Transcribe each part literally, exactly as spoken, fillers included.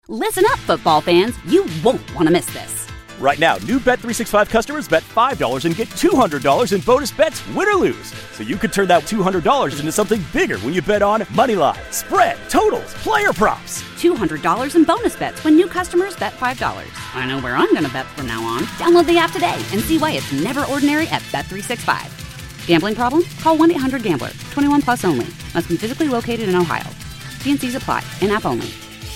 Listen up, football fans. You won't want to miss this. Right now, new Bet three sixty-five customers bet five dollars and get two hundred dollars in bonus bets, win or lose. So you could turn that two hundred dollars into something bigger when you bet on money line, spread, totals, player props. two hundred dollars in bonus bets when new customers bet five dollars. I know where I'm going to bet from now on. Download the app today and see why it's never ordinary at Bet three sixty-five. Gambling problem? Call one eight hundred gambler. twenty-one plus only. Must be physically located in Ohio. T and C's apply. In-app only.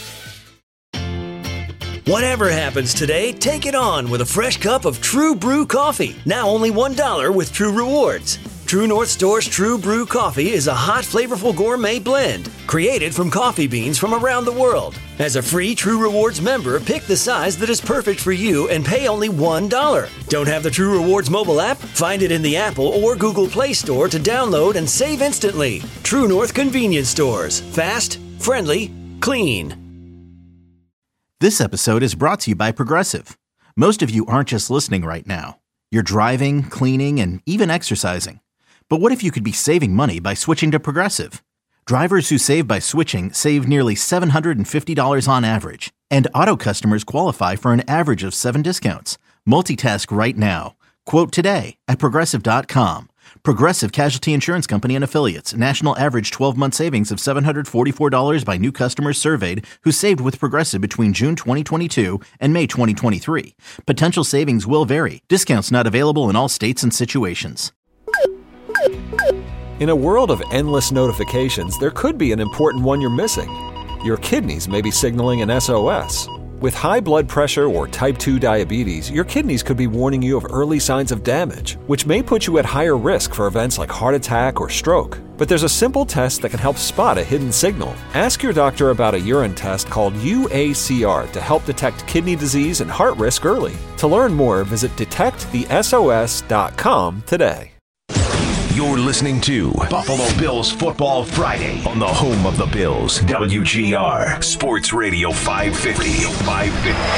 Whatever happens today, take it on with a fresh cup of True Brew coffee. Now only one dollar with True Rewards. True North Store's True Brew coffee is a hot, flavorful gourmet blend created from coffee beans from around the world. As a free True Rewards member, pick the size that is perfect for you and pay only one dollar. Don't have the True Rewards mobile app? Find it in the Apple or Google Play Store to download and save instantly. True North Convenience Stores. Fast, friendly, clean. This episode is brought to you by Progressive. Most of you aren't just listening right now. You're driving, cleaning, and even exercising. But what if you could be saving money by switching to Progressive? Drivers who save by switching save nearly seven hundred fifty dollars on average. And auto customers qualify for an average of seven discounts. Multitask right now. Quote today at Progressive dot com. Progressive Casualty Insurance Company and Affiliates. National average twelve-month savings of seven hundred forty-four dollars by new customers surveyed who saved with Progressive between June twenty twenty-two and May twenty twenty-three. Potential savings will vary. Discounts not available in all states and situations. In a world of endless notifications, there could be an important one you're missing. Your kidneys may be signaling an S O S. With high blood pressure or type two diabetes, your kidneys could be warning you of early signs of damage, which may put you at higher risk for events like heart attack or stroke. But there's a simple test that can help spot a hidden signal. Ask your doctor about a urine test called U A C R to help detect kidney disease and heart risk early. To learn more, visit detect the S O S dot com today. You're listening to Buffalo Bills Football Friday on the home of the Bills, W G R Sports Radio five fifty. five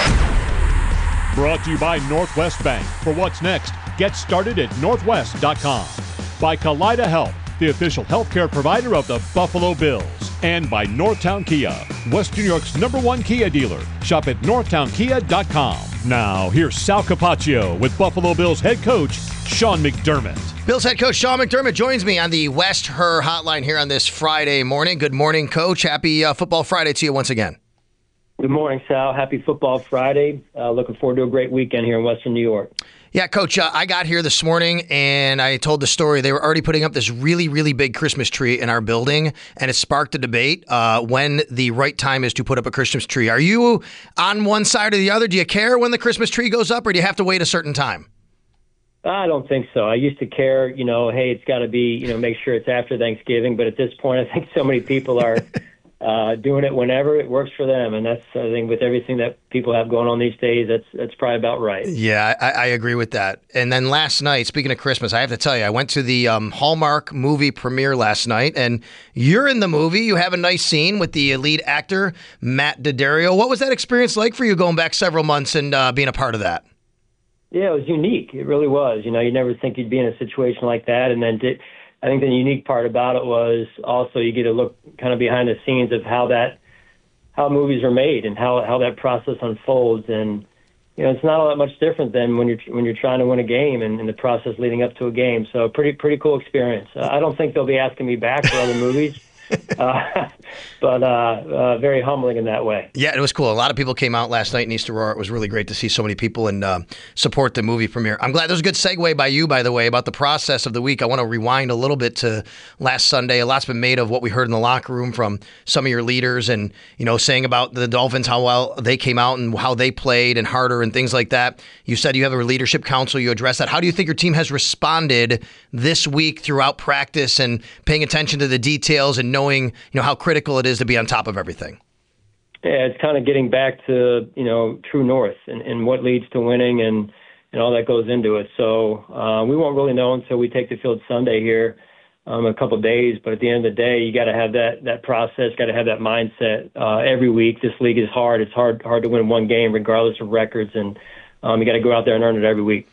fifty. Brought to you by Northwest Bank. For what's next, get started at northwest dot com. By Kaleida Health, the official healthcare provider of the Buffalo Bills. And by Northtown Kia, West New York's number one Kia dealer. Shop at northtown kia dot com. Now, here's Sal Capaccio with Buffalo Bills head coach Sean McDermott. Bills head coach Sean McDermott joins me on the West Her Hotline here on this Friday morning. Good morning, Coach. Happy uh, Football Friday to you once again. Good morning, Sal. Happy Football Friday. Uh, looking forward to a great weekend here in Western New York. Yeah, Coach, uh, I got here this morning and I told the story. They were already putting up this really, really big Christmas tree in our building, and it sparked a debate uh, when the right time is to put up a Christmas tree. Are you on one side or the other? Do you care when the Christmas tree goes up, or do you have to wait a certain time? I don't think so. I used to care, you know, hey, it's got to be, you know, make sure it's after Thanksgiving. But at this point, I think so many people are uh, doing it whenever it works for them. And that's, I think, with everything that people have going on these days, that's that's probably about right. Yeah, I, I agree with that. And then last night, speaking of Christmas, I have to tell you, I went to the um, Hallmark movie premiere last night, and you're in the movie. You have a nice scene with the lead actor, Matt Daddario. What was that experience like for you going back several months and uh, being a part of that? Yeah, it was unique. It really was. You know, you never think you'd be in a situation like that. And then did, I think the unique part about it was also you get to look kind of behind the scenes of how that, how movies are made and how, how that process unfolds. And, you know, it's not all that much different than when you're, when you're trying to win a game and, and the process leading up to a game. So pretty, pretty cool experience. Uh, I don't think they'll be asking me back for other movies. uh, but uh, uh, very humbling in that way. Yeah, it was cool. A lot of people came out last night in East Aurora. It was really great to see so many people and uh, support the movie premiere. I'm glad there's a good segue by you, by the way, about the process of the week. I want to rewind a little bit to last Sunday. A lot's been made of what we heard in the locker room from some of your leaders and, you know, saying about the Dolphins, how well they came out and how they played and harder and things like that. You said you have a leadership council. You addressed that. How do you think your team has responded this week throughout practice and paying attention to the details and knowing, you know, how critical it is to be on top of everything? Yeah, it's kind of getting back to, you know, true north and, and what leads to winning and, and all that goes into it. So uh, we won't really know until we take the field Sunday here um, in a couple of days. But at the end of the day, you got to have that that process, got to have that mindset uh, every week. This league is hard. It's hard hard to win one game regardless of records, and um, you got to go out there and earn it every week.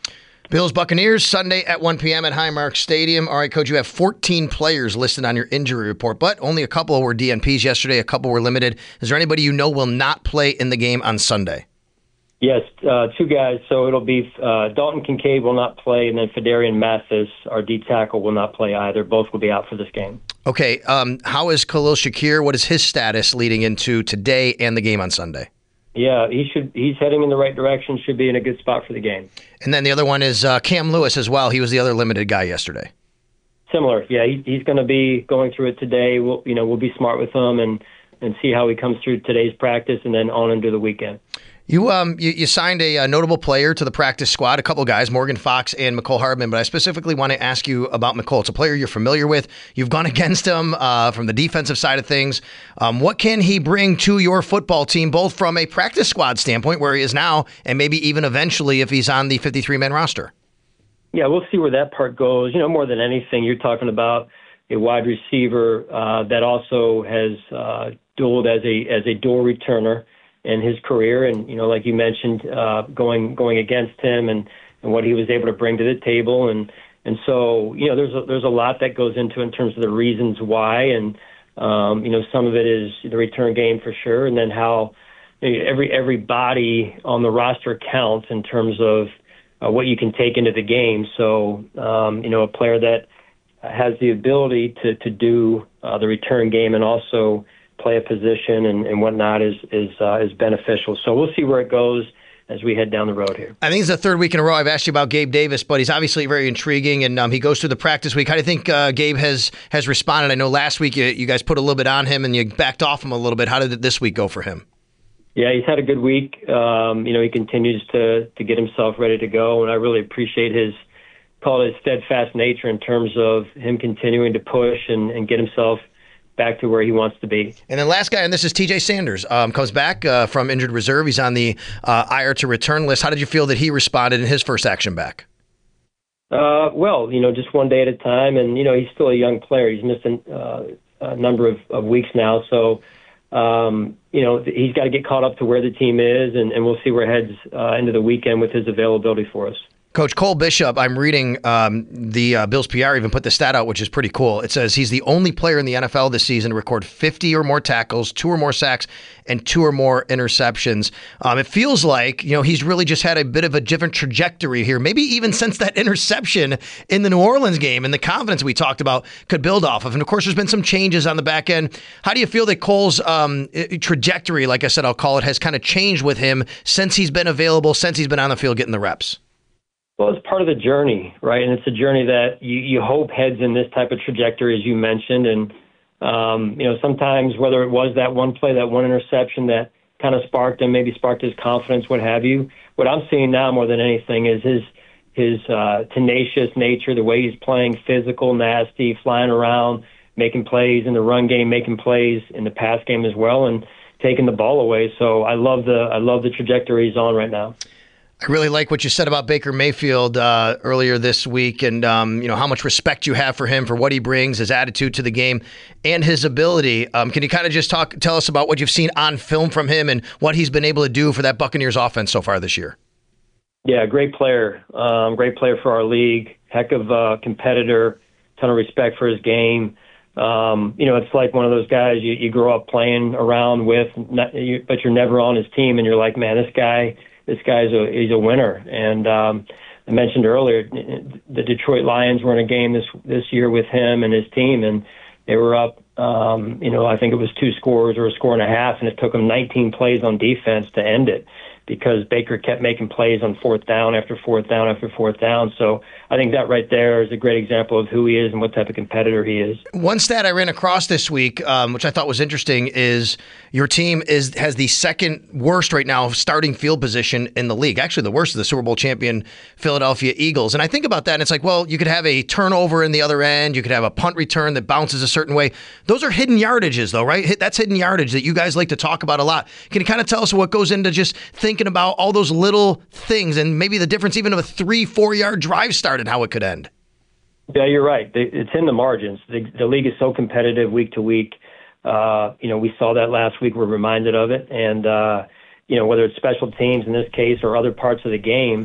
Bills Buccaneers Sunday at one p.m. at Highmark Stadium. All right, Coach, you have fourteen players listed on your injury report, but only a couple were D N Ps yesterday. A couple were limited. Is there anybody you know will not play in the game on Sunday? Yes, uh, two guys. So it'll be uh, Dalton Kincaid will not play, and then Fedarian Mathis, our D tackle, will not play either. Both will be out for this game. Okay, um, how is Khalil Shakir? What is his status leading into today and the game on Sunday? Yeah, he should. He's heading in the right direction. Should be in a good spot for the game. And then the other one is uh, Cam Lewis as well. He was the other limited guy yesterday. Similar, yeah. He, he's going to be going through it today. We'll, you know, we'll be smart with him and and see how he comes through today's practice and then on into the weekend. You um you, you signed a, a notable player to the practice squad, a couple guys, Morgan Fox and Mecole Hardman, but I specifically want to ask you about Mecole. It's a player you're familiar with. You've gone against him uh, from the defensive side of things. Um, what can he bring to your football team, both from a practice squad standpoint, where he is now, and maybe even eventually if he's on the fifty-three man roster? Yeah, we'll see where that part goes. You know, more than anything, you're talking about a wide receiver uh, that also has uh, dueled as a as a dual returner in his career, and you know, like you mentioned, uh, going going against him and, and what he was able to bring to the table, and and so you know, there's a, there's a lot that goes into in terms of the reasons why, and um, you know, some of it is the return game for sure, and then how you know, every every body on the roster counts in terms of uh, what you can take into the game. So um, you know, a player that has the ability to to do uh, the return game and also play a position and, and whatnot is is uh, is beneficial. So we'll see where it goes as we head down the road here. I think it's the third week in a row I've asked you about Gabe Davis, but he's obviously very intriguing, and um, he goes through the practice week. How do you think uh, Gabe has has responded? I know last week you, you guys put a little bit on him and you backed off him a little bit. How did this week go for him? Yeah, he's had a good week. Um, you know, he continues to to get himself ready to go, and I really appreciate his call it his steadfast nature in terms of him continuing to push and, and get himself back to where he wants to be. And then last guy, and this is T J Sanders, um, comes back uh, from injured reserve. He's on the uh, I R to return list. How did you feel that he responded in his first action back? Uh, well, you know, just one day at a time, and you know, he's still a young player. He's missed a, uh, a number of, of weeks now, so um, you know, he's got to get caught up to where the team is, and, and we'll see where it heads uh, into the weekend with his availability for us. Coach Cole Bishop, I'm reading um, the uh, Bills P R even put the stat out, which is pretty cool. It says he's the only player in the N F L this season to record fifty or more tackles, two or more sacks, and two or more interceptions. Um, it feels like, you know, he's really just had a bit of a different trajectory here, maybe even since that interception in the New Orleans game, and the confidence we talked about could build off of. And, of course, there's been some changes on the back end. How do you feel that Cole's um, trajectory, like I said, I'll call it, has kind of changed with him since he's been available, since he's been on the field getting the reps? Well, it's part of the journey, right? And it's a journey that you, you hope heads in this type of trajectory, as you mentioned. And, um, you know, sometimes whether it was that one play, that one interception that kind of sparked him, maybe sparked his confidence, what have you. What I'm seeing now more than anything is his his uh, tenacious nature, the way he's playing, physical, nasty, flying around, making plays in the run game, making plays in the pass game as well, and taking the ball away. So I love the I love the trajectory he's on right now. I really like what you said about Baker Mayfield uh, earlier this week, and um, you know how much respect you have for him, for what he brings, his attitude to the game, and his ability. Um, can you kind of just talk, tell us about what you've seen on film from him and what he's been able to do for that Buccaneers offense so far this year? Yeah, great player, um, great player for our league. Heck of a competitor, ton of respect for his game. Um, you know, it's like one of those guys you, you grow up playing around with, not, you, but you're never on his team, and you're like, man, this guy. This guy's a he's a winner, and um, I mentioned earlier the Detroit Lions were in a game this this year with him and his team, and they were up. Um, you know, I think it was two scores or a score and a half, and it took them nineteen plays on defense to end it because Baker kept making plays on fourth down after fourth down after fourth down. So I think that right there is a great example of who he is and what type of competitor he is. One stat I ran across this week, um, which I thought was interesting, is your team is has the second worst right now starting field position in the league. Actually, the worst of the Super Bowl champion Philadelphia Eagles. And I think about that, and it's like, well, you could have a turnover in the other end. You could have a punt return that bounces a certain way. Those are hidden yardages, though, right? That's hidden yardage that you guys like to talk about a lot. Can you kind of tell us what goes into just thinking about all those little things and maybe the difference even of a three, four-yard drive start and how it could end? Yeah, you're right. It's in the margins. The, the league is so competitive week to week. Uh, you know, we saw that last week. We're reminded of it. And, uh, you know, whether it's special teams in this case or other parts of the game.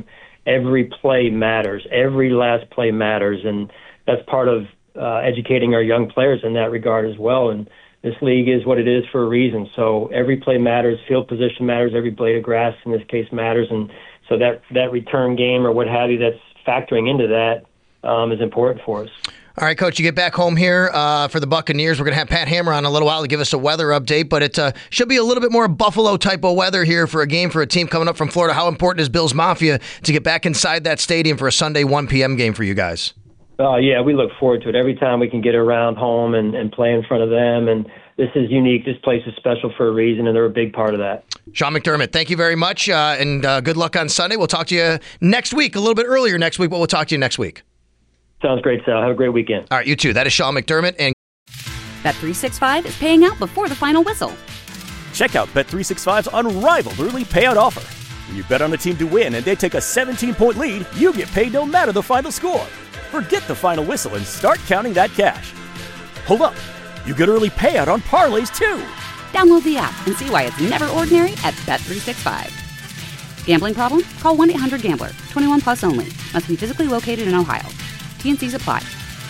every play matters. Every last play matters, and that's part of uh, educating our young players in that regard as well. And this league is what it is for a reason. So every play matters, field position matters, every blade of grass in this case matters, and so that, that return game or what have you that's factoring into that um, is important for us. All right, Coach, you get back home here uh, for the Buccaneers. We're going to have Pat Hammer on in a little while to give us a weather update, but it uh, should be a little bit more Buffalo type of weather here for a game for a team coming up from Florida. How important is Bills Mafia to get back inside that stadium for a Sunday one p.m. game for you guys? Uh, yeah, we look forward to it. Every time we can get around home and, and play in front of them, and this is unique. This place is special for a reason, and they're a big part of that. Sean McDermott, thank you very much, uh, and uh, good luck on Sunday. We'll talk to you next week, a little bit earlier next week, but we'll talk to you next week. Sounds great, Sal. Have a great weekend. All right, you too. That is Sean McDermott. And Bet three sixty-five is paying out before the final whistle. Check out Bet three sixty-five's unrivaled early payout offer. When you bet on a team to win and they take a seventeen-point lead, you get paid no matter the final score. Forget the final whistle and start counting that cash. Hold up. You get early payout on parlays, too. Download the app and see why it's never ordinary at Bet three sixty-five. Gambling problem? Call one eight hundred gambler. twenty-one plus only. Must be physically located in Ohio. T and C's apply.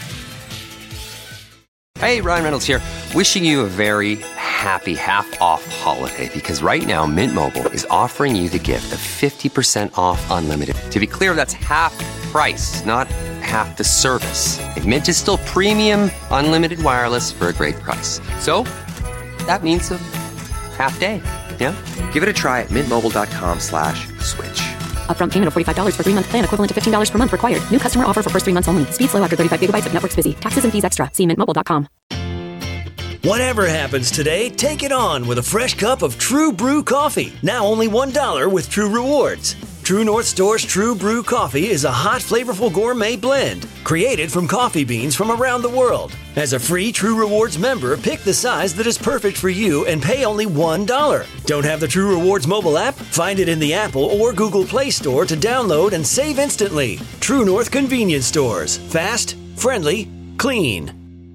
Hey, Ryan Reynolds here. Wishing you a very happy half-off holiday because right now Mint Mobile is offering you the gift of fifty percent off unlimited. To be clear, that's half price, not half the service. And Mint is still premium unlimited wireless for a great price. So that means a half day. Yeah? Give it a try at mintmobile.com slash switch. Upfront payment of forty-five dollars for three-month plan equivalent to fifteen dollars per month required. New customer offer for first three months only. Speed slow after thirty-five gigabytes if network's busy. Taxes and fees extra. See mint mobile dot com. Whatever happens today, take it on with a fresh cup of True Brew coffee. Now only one dollar with True Rewards. True North Store's True Brew coffee is a hot, flavorful gourmet blend created from coffee beans from around the world. As a free True Rewards member, pick the size that is perfect for you and pay only one dollar. Don't have the True Rewards mobile app? Find it in the Apple or Google Play Store to download and save instantly. True North Convenience Stores. Fast, friendly, clean.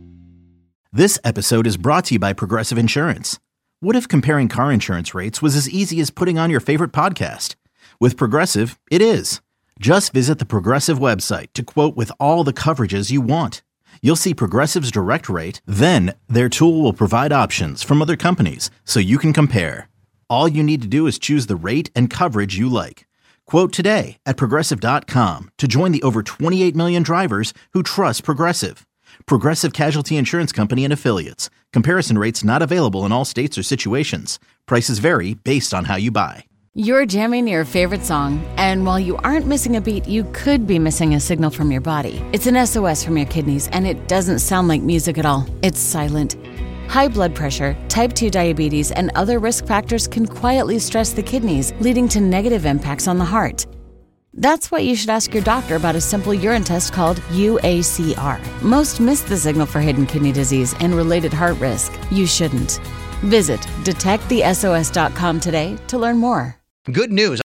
This episode is brought to you by Progressive Insurance. What if comparing car insurance rates was as easy as putting on your favorite podcast? With Progressive, it is. Just visit the Progressive website to quote with all the coverages you want. You'll see Progressive's direct rate, then their tool will provide options from other companies so you can compare. All you need to do is choose the rate and coverage you like. Quote today at Progressive dot com to join the over twenty-eight million drivers who trust Progressive. Progressive Casualty Insurance Company and Affiliates. Comparison rates not available in all states or situations. Prices vary based on how you buy. You're jamming your favorite song, and while you aren't missing a beat, you could be missing a signal from your body. It's an S O S from your kidneys, and it doesn't sound like music at all. It's silent. High blood pressure, type two diabetes, and other risk factors can quietly stress the kidneys, leading to negative impacts on the heart. That's why you should ask your doctor about a simple urine test called U A C R. Most miss the signal for hidden kidney disease and related heart risk. You shouldn't. Visit detect the S O S dot com today to learn more. Good news.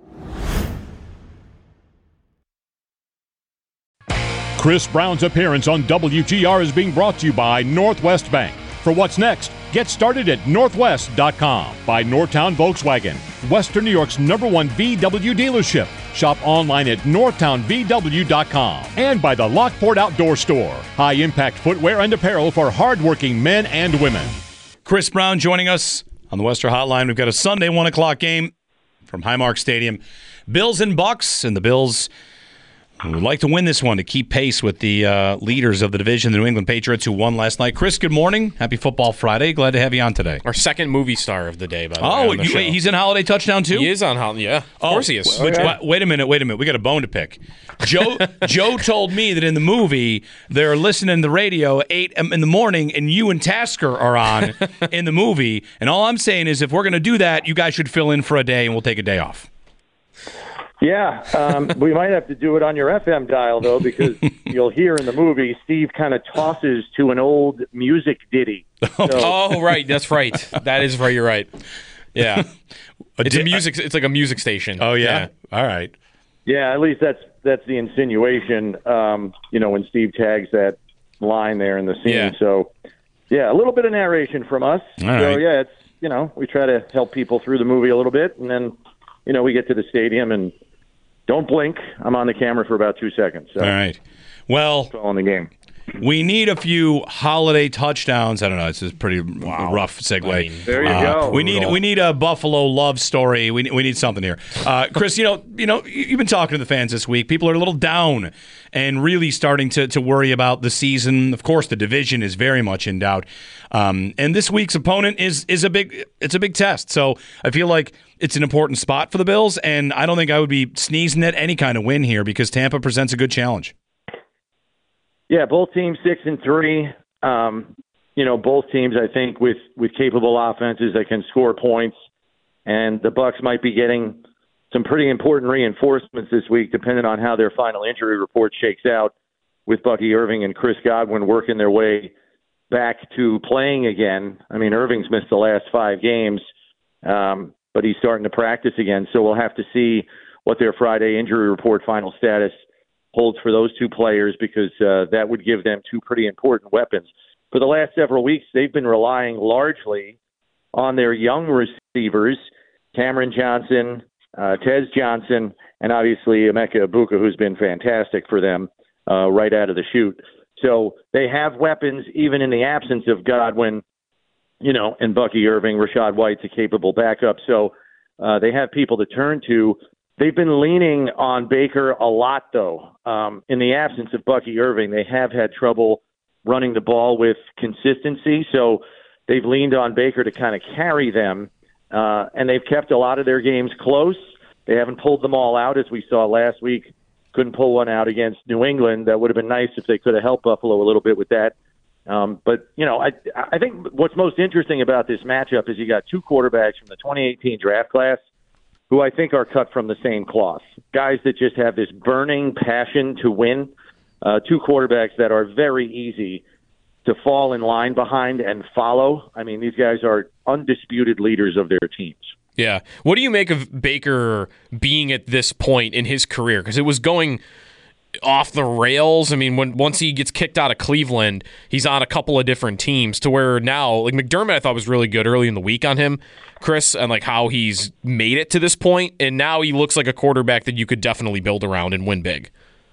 Chris Brown's appearance on W G R is being brought to you by Northwest Bank. For what's next, get started at northwest dot com. By Northtown Volkswagen, Western New York's number one V W dealership. Shop online at northtown v w dot com. And by the Lockport Outdoor Store, high-impact footwear and apparel for hardworking men and women. Chris Brown joining us on the Western Hotline. We've got a Sunday one o'clock game from Highmark Stadium. Bills and Bucks, and the Bills would like to win this one to keep pace with the uh, leaders of the division, the New England Patriots, who won last night. Chris, good morning. Happy Football Friday. Glad to have you on today. Our second movie star of the day, by the oh, way. Oh, you, he's in Holiday Touchdown, too? He is on Holiday, yeah. Of oh, course he is. Which, wait, wait a minute, wait a minute. We got a bone to pick. Joe Joe told me that in the movie, they're listening to the radio at eight in the morning, and you and Tasker are on in the movie. And all I'm saying is if we're going to do that, you guys should fill in for a day, and we'll take a day off. Yeah, um, we might have to do it on your F M dial, though, because you'll hear in the movie Steve kind of tosses to an old music ditty. So. Oh, right. That's right. That is right. You're right. Yeah. It's a music. It's like a music station. Oh, yeah. yeah. All right. Yeah, at least that's that's the insinuation, um, you know, when Steve tags that line there in the scene. Yeah. So, yeah, a little bit of narration from us. All so, right. yeah, it's, you know, we try to help people through the movie a little bit, and then, you know, we get to the stadium and don't blink. I'm on the camera for about two seconds. So. All right. Well, all in the game. We need a few holiday touchdowns. I don't know. It's a pretty wow. rough segue. I mean, there you uh, go. We need we need a Buffalo love story. We we need something here, uh, Chris. You know you know you've been talking to the fans this week. People are a little down and really starting to to worry about the season. Of course, the division is very much in doubt. Um, and this week's opponent is is a big it's a big test. So I feel like it's an important spot for the Bills, and I don't think I would be sneezing at any kind of win here because Tampa presents a good challenge. Yeah, both teams six and three. Um, you know, both teams I think with with capable offenses that can score points, and the Bucs might be getting some pretty important reinforcements this week, depending on how their final injury report shakes out, with Bucky Irving and Chris Godwin working their way back to playing again. I mean, Irving's missed the last five games, um, but he's starting to practice again. So we'll have to see what their Friday injury report final status holds for those two players, because uh, that would give them two pretty important weapons. For the last several weeks, they've been relying largely on their young receivers, Cameron Johnson, uh, Tez Johnson, and obviously Emeka Ibuka, who's been fantastic for them uh, right out of the chute. So they have weapons even in the absence of Godwin, you know, and Bucky Irving. Rashad White's a capable backup. So uh, they have people to turn to. They've been leaning on Baker a lot, though. Um, in the absence of Bucky Irving, they have had trouble running the ball with consistency. So they've leaned on Baker to kind of carry them, uh, and they've kept a lot of their games close. They haven't pulled them all out, as we saw last week. Couldn't pull one out against New England. That would have been nice if they could have helped Buffalo a little bit with that. Um, but, you know, I, I think what's most interesting about this matchup is you got two quarterbacks from the twenty eighteen draft class who I think are cut from the same cloth. Guys that just have this burning passion to win. Uh, two quarterbacks that are very easy to fall in line behind and follow. I mean, these guys are undisputed leaders of their teams. Yeah. What do you make of Baker being at this point in his career? Because it was going off the rails. I mean, when once he gets kicked out of Cleveland, he's on a couple of different teams to where now, like McDermott, I thought was really good early in the week on him, Chris, and like how he's made it to this point, and now he looks like a quarterback that you could definitely build around and win big.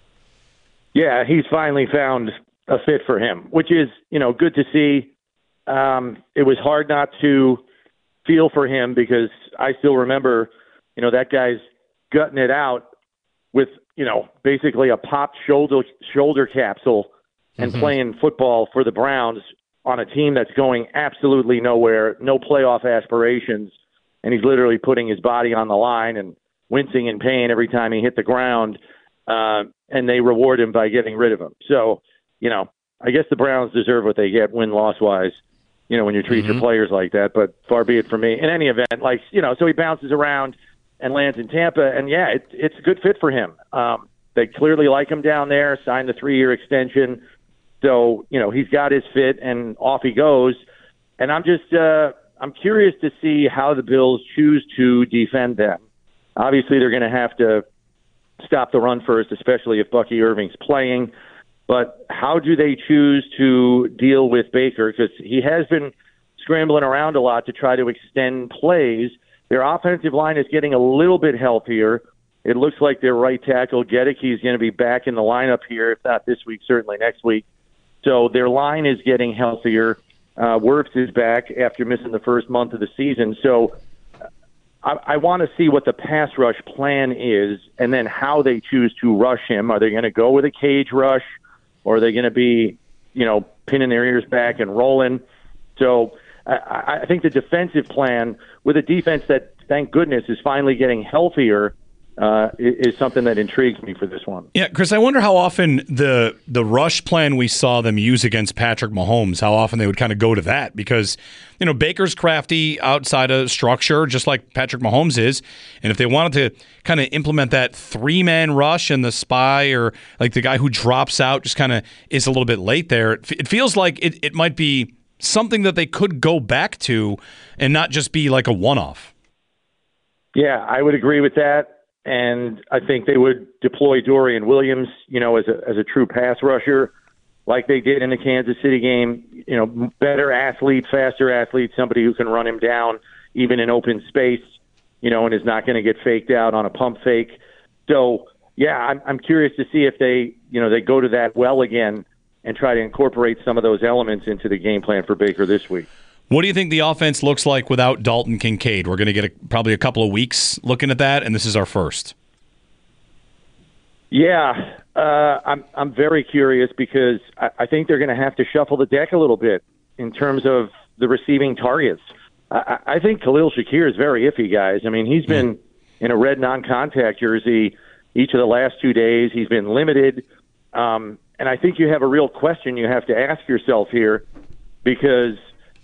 Yeah, he's finally found a fit for him, which is, you know, good to see. Um, it was hard not to feel for him because I still remember, you know, that guy's gutting it out with, you know, basically a popped shoulder shoulder capsule and mm-hmm. playing football for the Browns on a team that's going absolutely nowhere, no playoff aspirations, and he's literally putting his body on the line and wincing in pain every time he hit the ground, uh, and they reward him by getting rid of him. So, you know, I guess the Browns deserve what they get win-loss-wise, you know, when you treat mm-hmm. your players like that, but far be it from me. In any event, like, you know, so he bounces around and lands in Tampa, and yeah, it, it's a good fit for him. Um, they clearly like him down there, signed the three-year extension. So, you know, he's got his fit, and off he goes. And I'm just uh, I'm curious to see how the Bills choose to defend them. Obviously, they're going to have to stop the run first, especially if Bucky Irving's playing. But how do they choose to deal with Baker? Because he has been scrambling around a lot to try to extend plays. Their offensive line is getting a little bit healthier. It looks like their right tackle, Gedeke, is going to be back in the lineup here, if not this week, certainly next week. So their line is getting healthier. Uh, Wirfs is back after missing the first month of the season. So I, I want to see what the pass rush plan is and then how they choose to rush him. Are they going to go with a cage rush, or are they going to be, you know, pinning their ears back and rolling? So I, I think the defensive plan with a defense that, thank goodness, is finally getting healthier uh, is something that intrigues me for this one. Yeah, Chris, I wonder how often the the rush plan we saw them use against Patrick Mahomes, how often they would kind of go to that, because, you know, Baker's crafty outside of structure, just like Patrick Mahomes is, and if they wanted to kind of implement that three-man rush and the spy, or like the guy who drops out just kind of is a little bit late there, it, it feels like it, it might be something that they could go back to and not just be like a one-off. Yeah, I would agree with that. And I think they would deploy Dorian Williams, you know, as a as a true pass rusher, like they did in the Kansas City game. You know, better athlete, faster athlete, somebody who can run him down even in open space, you know, and is not going to get faked out on a pump fake. So, yeah, I'm, I'm curious to see if they, you know, they go to that well again and try to incorporate some of those elements into the game plan for Baker this week. What do you think the offense looks like without Dalton Kincaid? We're going to get a, probably a couple of weeks looking at that, and this is our first. Yeah, uh, I'm I'm very curious because I, I think they're going to have to shuffle the deck a little bit in terms of the receiving targets. I, I think Khalil Shakir is very iffy, guys. I mean, he's been in a red non-contact jersey each of the last two days. He's been limited. Um, and I think you have a real question you have to ask yourself here, because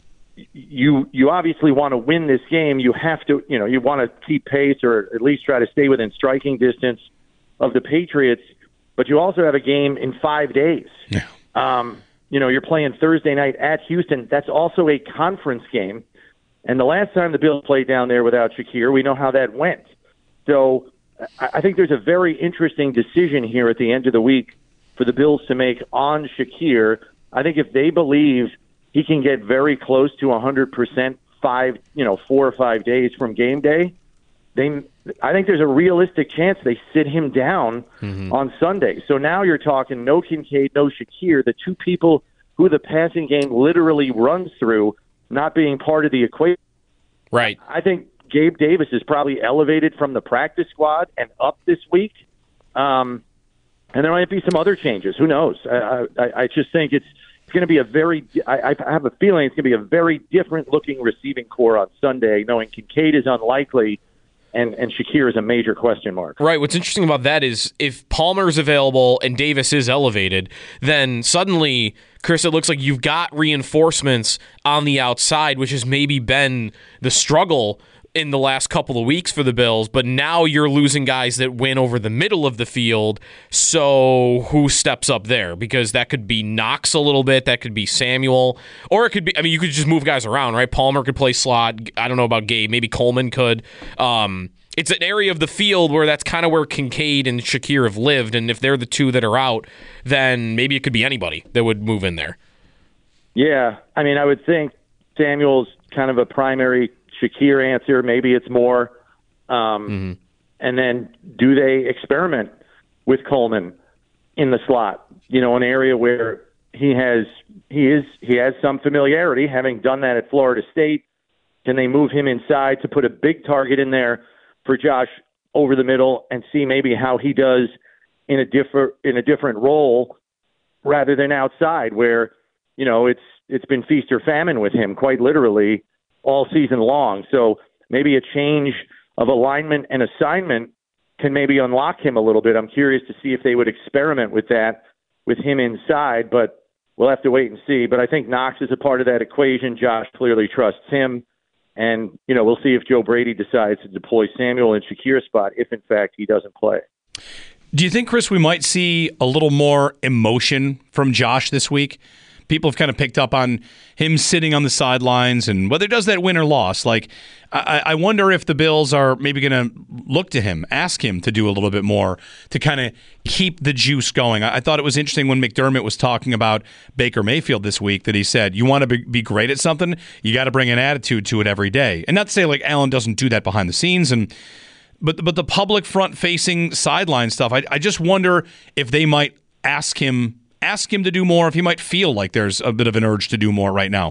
you you obviously want to win this game. You have to, you know, you want to keep pace or at least try to stay within striking distance of the Patriots, but you also have a game in five days. Yeah. Um, you know, you're playing Thursday night at Houston. That's also a conference game. And the last time the Bills played down there without Shakir, we know how that went. So I think there's a very interesting decision here at the end of the week for the Bills to make on Shakir. I think if they believe he can get very close to one hundred percent five, you know, four or five days from game day, they, I think there's a realistic chance they sit him down mm-hmm. on Sunday. So now you're talking no Kincaid, no Shakir, the two people who the passing game literally runs through, not being part of the equation. Right. I think Gabe Davis is probably elevated from the practice squad and up this week. Um, and there might be some other changes. Who knows? I, I, I just think it's it's going to be a very I, I have a feeling it's going to be a very different-looking receiving core on Sunday, knowing Kincaid is unlikely and, and Shakir is a major question mark. Right. What's interesting about that is if Palmer's available and Davis is elevated, then suddenly, Chris, it looks like you've got reinforcements on the outside, which has maybe been the struggle in the last couple of weeks for the Bills, but now you're losing guys that win over the middle of the field. So who steps up there? Because that could be Knox a little bit, that could be Samuel, or it could be, I mean, you could just move guys around, right? Palmer could play slot. I don't know about Gabe. Maybe Coleman could. Um, it's an area of the field where that's kind of where Kincaid and Shakir have lived, and if they're the two that are out, then maybe it could be anybody that would move in there. Yeah, I mean, I would think Samuel's kind of a primary Shakir answer. Maybe it's more. Um, mm-hmm. And then do they experiment with Coleman in the slot? You know, an area where he has he is he has some familiarity, having done that at Florida State. Can they move him inside to put a big target in there for Josh over the middle and see maybe how he does in a different in a different role rather than outside, where you know it's it's been feast or famine with him, quite literally, all season long. So maybe a change of alignment and assignment can maybe unlock him a little bit. I'm curious to see if they would experiment with that with him inside, but we'll have to wait and see. But I think Knox is a part of that equation. Josh clearly trusts him. And, you know, we'll see if Joe Brady decides to deploy Samuel in Shakir's spot, if in fact he doesn't play. Do you think, Chris, we might see a little more emotion from Josh this week? People have kind of picked up on him sitting on the sidelines, and whether he does that win or loss, like I, I wonder if the Bills are maybe going to look to him, ask him to do a little bit more to kind of keep the juice going. I, I thought it was interesting when McDermott was talking about Baker Mayfield this week that he said, you want to be, be great at something, you got to bring an attitude to it every day. And not to say like Allen doesn't do that behind the scenes, and but but the public front-facing sideline stuff, I, I just wonder if they might ask him Ask him to do more, if he might feel like there's a bit of an urge to do more right now.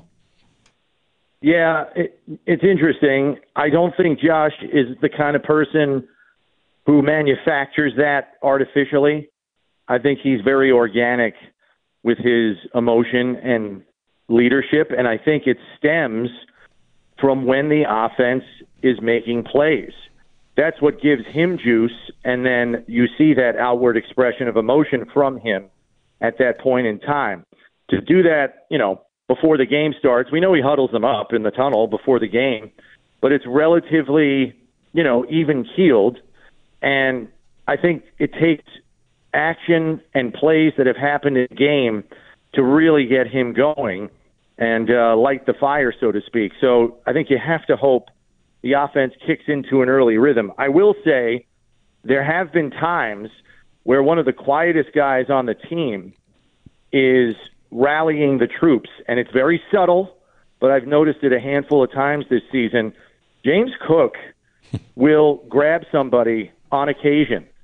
Yeah, it, it's interesting. I don't think Josh is the kind of person who manufactures that artificially. I think he's very organic with his emotion and leadership, and I think it stems from when the offense is making plays. That's what gives him juice, and then you see that outward expression of emotion from him at that point in time. To do that, you know, before the game starts, we know he huddles them up in the tunnel before the game, but it's relatively, you know, even-keeled, and I think it takes action and plays that have happened in the game to really get him going and uh, light the fire, so to speak. So I think you have to hope the offense kicks into an early rhythm. I will say there have been times where one of the quietest guys on the team is rallying the troops. And it's very subtle, but I've noticed it a handful of times this season. James Cook will grab somebody on occasion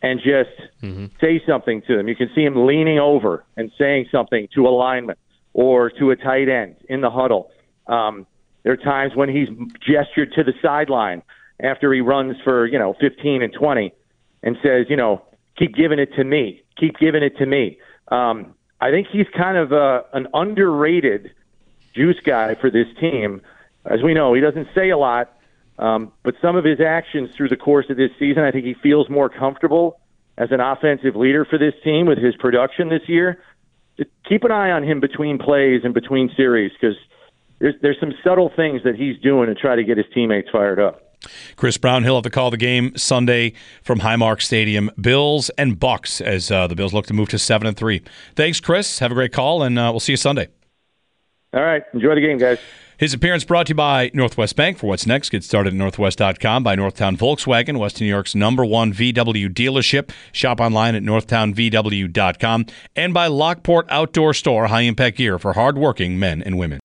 and just mm-hmm. say something to them. You can see him leaning over and saying something to a lineman or to a tight end in the huddle. Um, there are times when he's gestured to the sideline after he runs for, you know, fifteen and twenty and says, you know, keep giving it to me, keep giving it to me. Um, I think he's kind of a, an underrated juice guy for this team. As we know, he doesn't say a lot, um, but some of his actions through the course of this season, I think he feels more comfortable as an offensive leader for this team with his production this year. Just keep an eye on him between plays and between series, because there's, there's some subtle things that he's doing to try to get his teammates fired up. Chris Brown, he'll have to call the game Sunday from Highmark Stadium. Bills and Bucks as uh, the Bills look to move to seven and three. Thanks, Chris. Have a great call, and uh, we'll see you Sunday. All right. Enjoy the game, guys. His appearance brought to you by Northwest Bank. For what's next, get started at northwest dot com, by Northtown Volkswagen, Western New York's number one V W dealership. Shop online at northtown v w dot com, and by Lockport Outdoor Store, high-impact gear for hardworking men and women.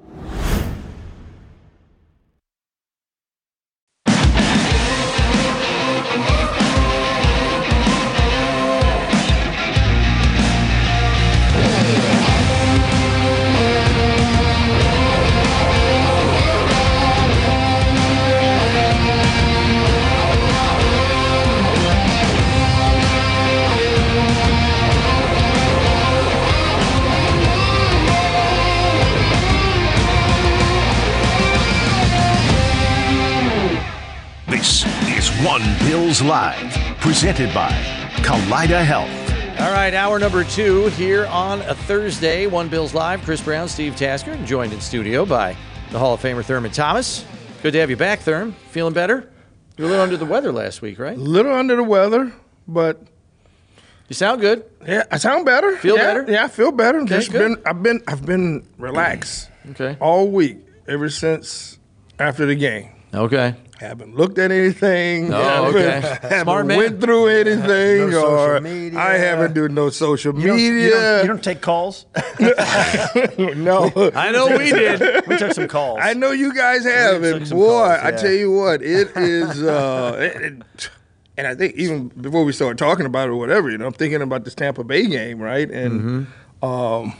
This is One Bills Live, presented by Kaleida Health. All right, hour number two here on a Thursday. One Bills Live. Chris Brown, Steve Tasker, joined in studio by the Hall of Famer Thurman Thomas. Good to have you back, Thurman. Feeling better? You were a little under the weather last week, right? A little under the weather, but you sound good. Yeah, I sound better. Feel yeah, better? Yeah, I feel better. Okay, Just good. been, I've been, I've been relaxed. Okay. All week, ever since after the game. Okay. Haven't looked at anything. Oh, haven't, okay. Haven't Smart man. went through anything, No or social media. I haven't done no social You don't, media. you, don't, you don't take calls? No, I know we did. We took some calls. I know you guys have, We took and some boy, calls, I yeah. tell you what, it is. Uh, it, it, and I think even before we started talking about it or whatever, you know, I'm thinking about this Tampa Bay game, right? And Mm-hmm. um,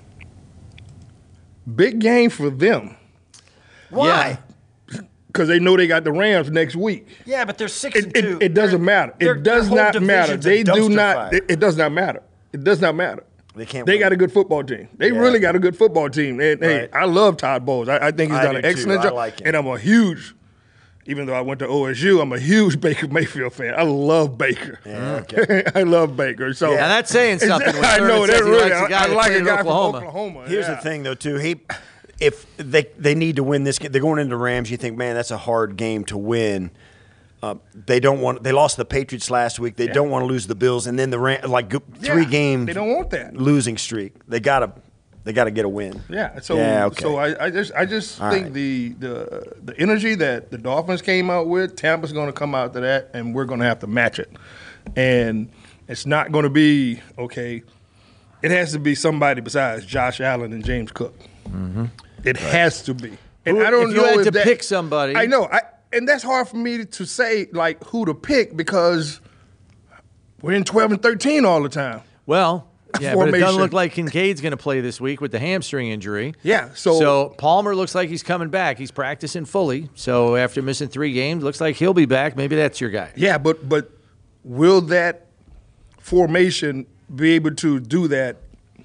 big game for them. Why? Because they know they got the Rams next week. Yeah, but they're six It, and two. it, it doesn't matter. their- It does their whole not matter. division's a They do dumpster not. fire. It, it does not matter. It does not matter. They can't. They win. got a good football team. They Yeah. really got a good football team. And, hey, Right. I love Todd Bowles. I, I think he's I done do an too. excellent I job. like him. And I'm a huge, even though I went to O S U, I'm a huge Baker Mayfield fan. I love Baker. Yeah, okay. I love Baker. So Now that's saying something. When I Thurman know says that he really. likes a guy I, I that like played a in guy Oklahoma. from Oklahoma. Here's yeah. the thing, though, too. He, if they they need to win this game, they're going into the Rams. You think, man, that's a hard game to win. Uh, they don't want. They lost the Patriots last week. They Yeah. don't want to lose the Bills, and then the Ram, like go- three Yeah, games. They don't want that. losing streak. They gotta. They gotta get a win. Yeah. So Yeah, okay. so I, I just I just All think right. the the the energy that the Dolphins came out with, Tampa's going to come out to that, and we're going to have to match it. And it's not going to be okay. It has to be somebody besides Josh Allen and James Cook. Mm-hmm. It has to be. And Who- I don't if you know had if to that, pick somebody- I know. I and that's hard for me to say like who to pick because we're in twelve and thirteen all the time. Well, yeah, but it doesn't Formation. look like Kincaid's going to play this week with the hamstring injury. Yeah, so- so Palmer looks like he's coming back. He's practicing fully. So after missing three games, looks like he'll be back. Maybe that's your guy. Yeah, but but will that formation be able to do that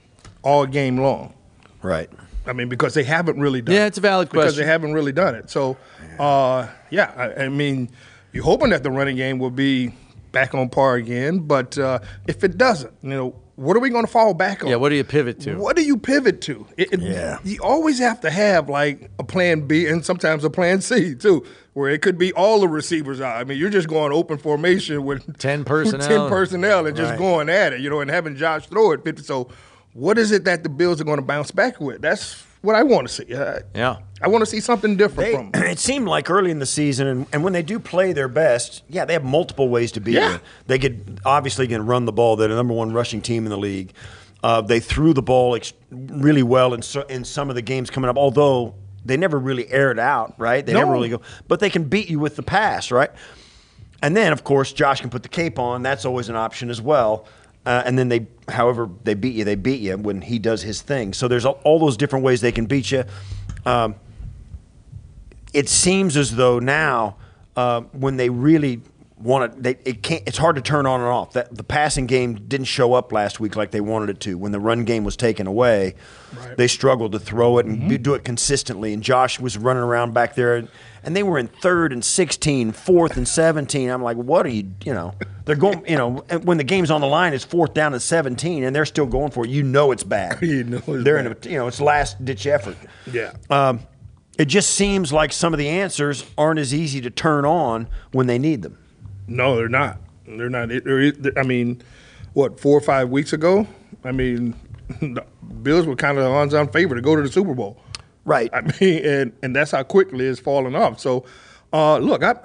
all game long? Right. I mean, because they haven't really done Yeah, it. it's a valid Because question. they haven't really done it. So, uh, yeah, I, I mean, you're hoping that the running game will be back on par again. But uh, if it doesn't, you know, what are we going to fall back on? Yeah, what do you pivot to? What do you pivot to? It, it- Yeah. You always have to have like a plan B and sometimes a plan C too, where it could be all the receivers out. I mean, you're just going open formation with ten personnel. ten personnel and just Right. going at it, you know, and having Josh throw it fifty. So, what is it that the Bills are going to bounce back with? That's what I want to see. I, Yeah. I want to see something different They, from them. it seemed like early in the season, and, and when they do play their best, yeah, they have multiple ways to beat Yeah. you. They could obviously can run the ball. They're the number one rushing team in the league. Uh, they threw the ball ex- really well in, so, in some of the games coming up, although they never really air it out, right? They No. never really go. But they can beat you with the pass, right? And then, of course, Josh can put the cape on. That's always an option as well. Uh, and then they, however they beat you, they beat you when he does his thing. So there's all, all those different ways they can beat you. Um, it seems as though now uh, when they really want to, they, it can't. It's hard to turn on and off. That the passing game didn't show up last week like they wanted it to. When the run game was taken away, right. they struggled to throw it and mm-hmm. do it consistently. And Josh was running around back there, and, and they were in third and sixteen, fourth and seventeen. I'm like, what are you? You know, they're going. You know, when the game's on the line, it's fourth down and seventeen, and they're still going for it. You know, it's bad. you know, it's they're bad. in a. You know, it's last ditch effort. Yeah. Um, it just seems like some of the answers aren't as easy to turn on when they need them. No, they're not. They're not. They're, I mean, what, four or five weeks ago? I mean, the Bills were kind of the odds-on favorite to go to the Super Bowl. Right. I mean, and, and that's how quickly it's falling off. So, uh, look, I,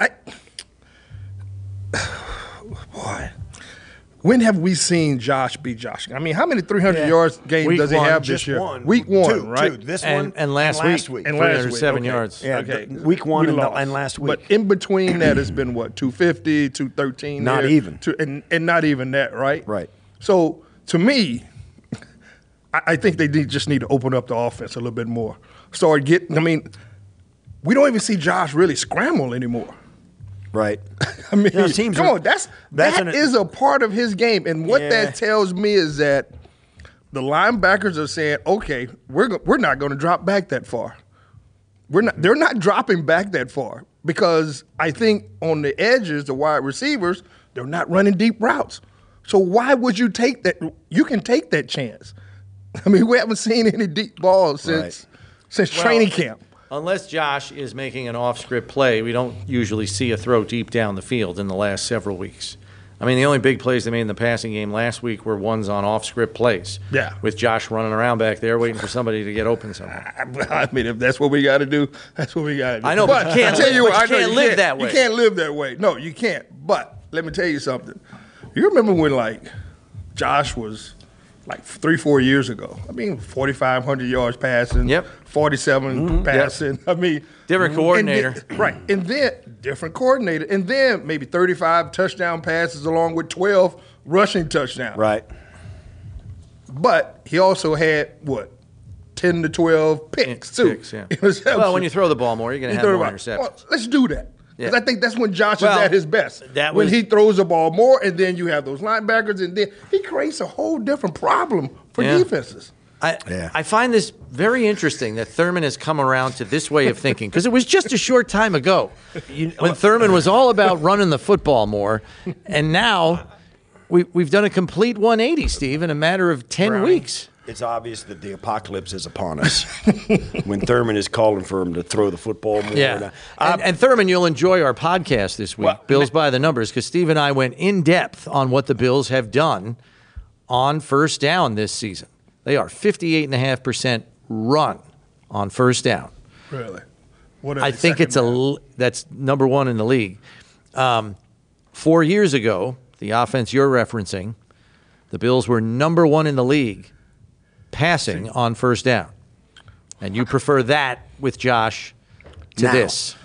I – boy, when have we seen Josh be Josh? I mean, how many three hundred yeah. yards games week does he one, have just this year? One. Week one, two, right? Two. This and, one and last, and last week. week. And last week. seven okay. yards. Yeah, okay. Week one and, the, and last week. But in between that, it's been, what, two fifty, two thirteen? Not there, even. Two, and, and not even that, right? Right. So, to me, I, I think they need, just need to open up the offense a little bit more. Start getting – I mean, we don't even see Josh really scramble anymore. Right. I mean, you know, teams come are, on, that's, that's that an, is a part of his game. And what yeah. that tells me is that the linebackers are saying, okay, we're go- we're not going to drop back that far. We're not. They're not dropping back that far because I think on the edges, the wide receivers, they're not running deep routes. So why would you take that? You can take that chance. I mean, we haven't seen any deep balls since right. since well, training camp. Unless Josh is making an off-script play, we don't usually see a throw deep down the field in the last several weeks. I mean, the only big plays they made in the passing game last week were ones on off-script plays. Yeah. With Josh running around back there waiting for somebody to get open somehow. I mean, if that's what we got to do, that's what we got to do. I know, but, but you can't, live, you, but you I can't you live can't, that way. You can't live that way. No, you can't. But let me tell you something. You remember when, like, Josh was – like three, four years ago. I mean, forty-five hundred yards passing, yep. forty-seven mm-hmm. passing. Yep. I mean, different coordinator. And then, right. And then, different coordinator. And then maybe thirty-five touchdown passes along with twelve rushing touchdowns. Right. But he also had, what, ten to twelve picks, too. Picks, yeah. Well, when you throw the ball more, you're going to have more interceptions. Well, let's do that. Because yeah. I think that's when Josh well, is at his best. That when was, he throws the ball more, and then you have those linebackers, and then he creates a whole different problem for yeah. defenses. I, yeah. I find this very interesting that Thurman has come around to this way of thinking, because it was just a short time ago when Thurman was all about running the football more, and now we, we've done a complete one eighty, Steve, in a matter of ten Brownie. weeks. It's obvious that the apocalypse is upon us when Thurman is calling for him to throw the football more. Yeah. And, and Thurman, you'll enjoy our podcast this week, well, Bills by the Numbers, because Steve and I went in depth on what the Bills have done on first down this season. They are fifty-eight point five percent run on first down. Really? What I think it's a that's number one in the league. Um, four years ago, the offense you're referencing, the Bills were number one in the league passing on first down. And you prefer that with Josh to now. this.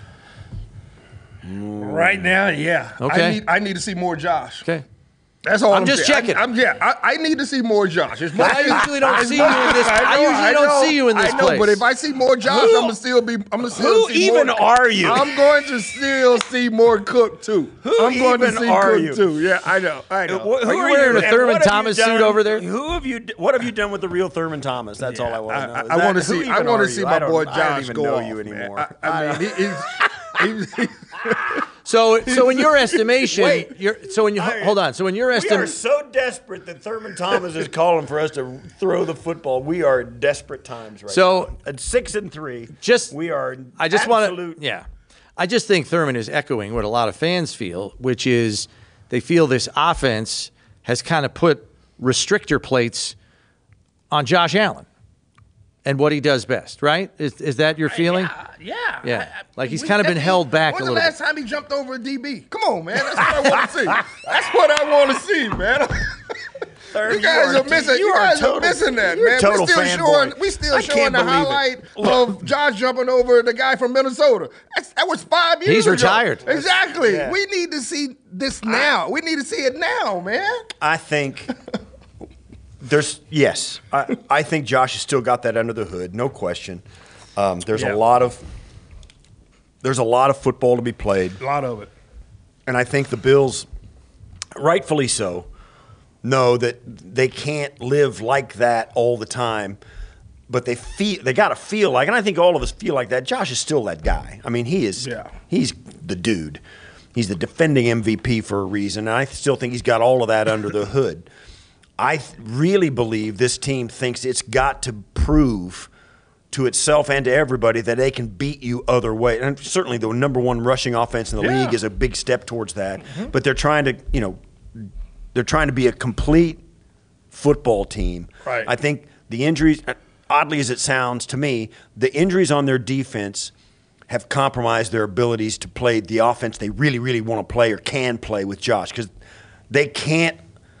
Right now, yeah. Okay. I need, I need to see more Josh. Okay. That's all I'm, I'm just saying. checking. I, I'm, yeah, I, I need to see more Josh. It's I usually don't see you in this. I, I, know, usually I don't know, see you in this I know, place. but if I see more Josh, Who- I'm gonna still be. I'm gonna still Who see even more. are you? I'm going to still see more Cook too. Who I'm going even to see are Cook you? too. Yeah, I know. I know. Who Are you are wearing a and Thurman what have you Thomas done- suit over there? Who have you? What have you done with the real Thurman Thomas? That's all I want to know. I, Is I that- want to who see. I even want are to see you? my I don't- boy I don't Josh even go know off, you man. anymore. I, I mean, he, he's, he's, So, so in your estimation, Wait. you're, so in your, I- hold on. So in your We are estimation, so desperate that Thurman Thomas is calling for us to throw the football. We are in desperate times right So- now. At six and three, just we are. I just want absolute- to, yeah. I just think Thurman is echoing what a lot of fans feel, which is they feel this offense has kind of put restrictor plates on Josh Allen and what he does best, right? Is is that your feeling? yeah, yeah. Yeah. I- I- Like he's we- kind of been that- held back a When's little the last bit. time he jumped over a D B? Come on, man. That's what I want to see. That's what I want to see, man. Third, you guys you are, missing. You, you are guys total, are missing that, you're man. A total we still fanboy. showing. We still I showing can't the believe highlight it. of Josh jumping over the guy from Minnesota. That's, that was five years He's ago. retired. Exactly. Yeah. We need to see this now. We need to see it now, man. I think there's yes. I, I think Josh has still got that under the hood, no question. Um, there's Yeah. a lot of there's a lot of football to be played, A lot of it. and I think the Bills, rightfully so, know that they can't live like that all the time. But they feel they got to feel like, and I think all of us feel like that. Josh is still that guy. I mean, he is. Yeah. He's the dude. He's the defending M V P for a reason, and I still think he's got all of that under the hood. I th- really believe this team thinks it's got to prove to itself and to everybody that they can beat you other way. And certainly the number one rushing offense in the Yeah. league is a big step towards that. But they're trying to, you know, they're trying to be a complete football team. Right. I think the injuries, oddly as it sounds to me, the injuries on their defense have compromised their abilities to play the offense they really, really want to play or can play with Josh, because they can't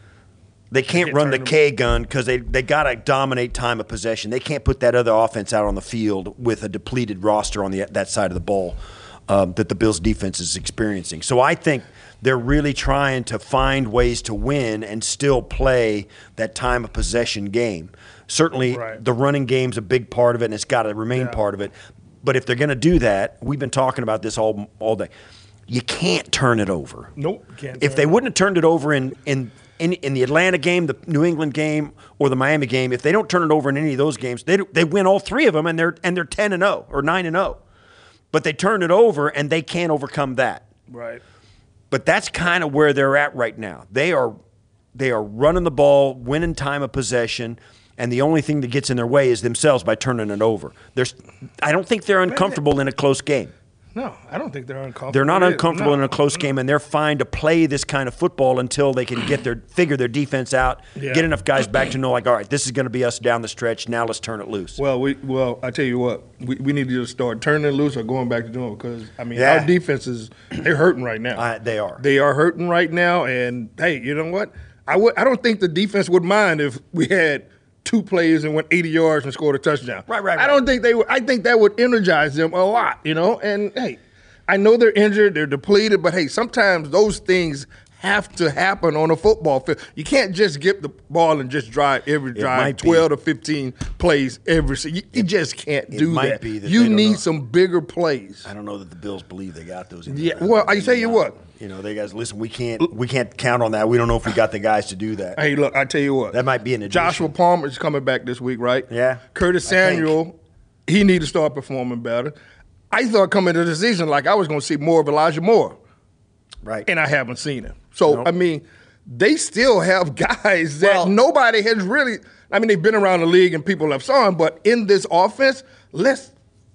they can't can't run the turn them- K gun because they they got to dominate time of possession. They can't put that other offense out on the field with a depleted roster on the that side of the ball um, that the Bills defense is experiencing. So I think they're really trying to find ways to win and still play that time of possession game. Certainly, Right. the running game's a big part of it, and it's got to remain Yeah. part of it. But if they're going to do that, we've been talking about this all all day. You can't turn it over. Nope. Can't If turn they it. wouldn't have turned it over in, in in in the Atlanta game, the New England game, or the Miami game, if they don't turn it over in any of those games, they they win all three of them, and they're and they're ten and zero or nine and zero. But they turn it over, and they can't overcome that. Right. But that's kind of where they're at right now. They are they are running the ball, winning time of possession, and the only thing that gets in their way is themselves by turning it over. There's, I don't think they're uncomfortable in a close game. No, I don't think they're uncomfortable. They're not Yeah, uncomfortable no. in a close game, and they're fine to play this kind of football until they can get their figure their defense out, Yeah. get enough guys back to know, like, all right, this is going to be us down the stretch. Now let's turn it loose. Well, we well, I tell you what, we, we need to just start turning it loose or going back to doing it, because I mean, Yeah. our defenses, they're hurting right now. Uh, they are. They are hurting right now, and hey, you know what? I would I don't think the defense would mind if we had two plays and went eighty yards and scored a touchdown. Right, right, I right. don't think they would. I think that would energize them a lot, you know. And hey, I know they're injured, they're depleted, but hey, sometimes those things have to happen on a football field. You can't just get the ball and just drive every It drive might be. twelve to fifteen plays every. se- You, you just can't It do might that. be that you they don't need know. some bigger plays. I don't know that the Bills believe they got those. In Yeah, there. well, I tell you what. You know, they guys listen. We can't we can't count on that. We don't know if we got the guys to do that. Hey, look, I tell you what. That might be an addition. Joshua Palmer is coming back this week, right? Yeah. Curtis I think. Samuel, he need to start performing better. I thought coming into the season like I was going to see more of Elijah Moore, Right. and I haven't seen him. So Nope. I mean, they still have guys that nobody has really. I mean, they've been around the league and people have saw him, but in this offense, let's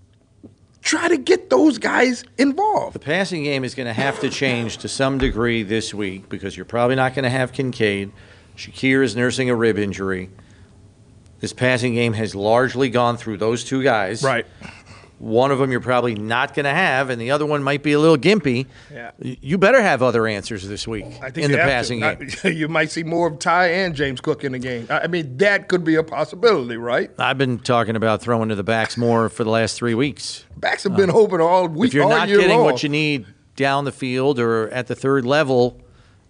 try to get those guys involved. The passing game is going to have to change to some degree this week because you're probably not going to have Kincaid. Shakir is nursing a rib injury. This passing game has largely gone through those two guys. Right. One of them you're probably not going to have, and the other one might be a little gimpy. Yeah. Y- You better have other answers this week I think in they the have passing to. game. I- you might see more of Ty and James Cook in the game. I I mean, that could be a possibility, right? I've been talking about throwing to the backs more for the last three weeks. Backs have been open all week. If you're all not year getting long. what you need down the field or at the third level,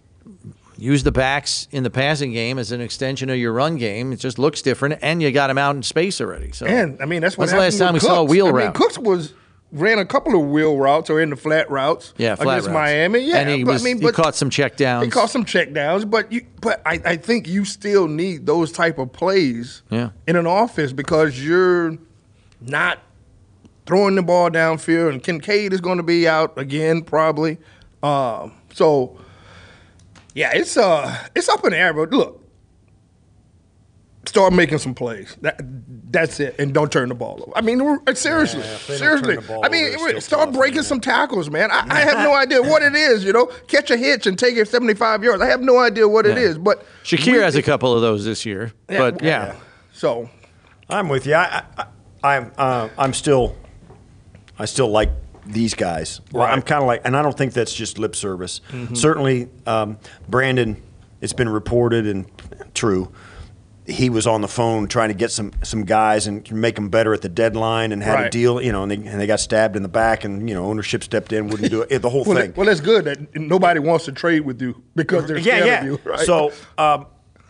use the backs in the passing game as an extension of your run game. It just looks different, and you got them out in space already. So, And I mean, that's what when's the last happened time we with saw a Cooks. wheel I mean, route? Cooks was ran a couple of wheel routes or in the flat routes. Yeah, flat against routes. Miami. Yeah, and he but, was I mean, he but caught some check downs. he caught some check downs, but you, but I, I think you still need those type of plays Yeah. in an offense because you're not throwing the ball downfield, and Kincaid is going to be out again probably. Um, so yeah, it's uh it's up in the air. But look, start making some plays. That that's it, and don't turn the ball over. I mean, we're- seriously, Yeah, if they don't seriously. turn the ball I mean, over, it's we're- still start tough, breaking some tackles, man. I, I have no idea what it is. You know, catch a hitch and take it seventy-five yards. I have no idea what it Yeah. is. But Shakir we- has a couple of those this year. Yeah, but yeah. So I'm with you. I, I, I'm uh, I'm still I still like these guys. Well, Right. I'm kind of like, and I don't think that's just lip service. Mhm. Certainly, um, Brandon it's been reported and true. He was on the phone trying to get some, some guys and make them better at the deadline, and had Right. a deal, you know, and they, and they got stabbed in the back, and you know, ownership stepped in, wouldn't do it. The whole well, thing. that- well, that's good that nobody wants to trade with you because they're yeah, scared yeah. of you. Right? So um,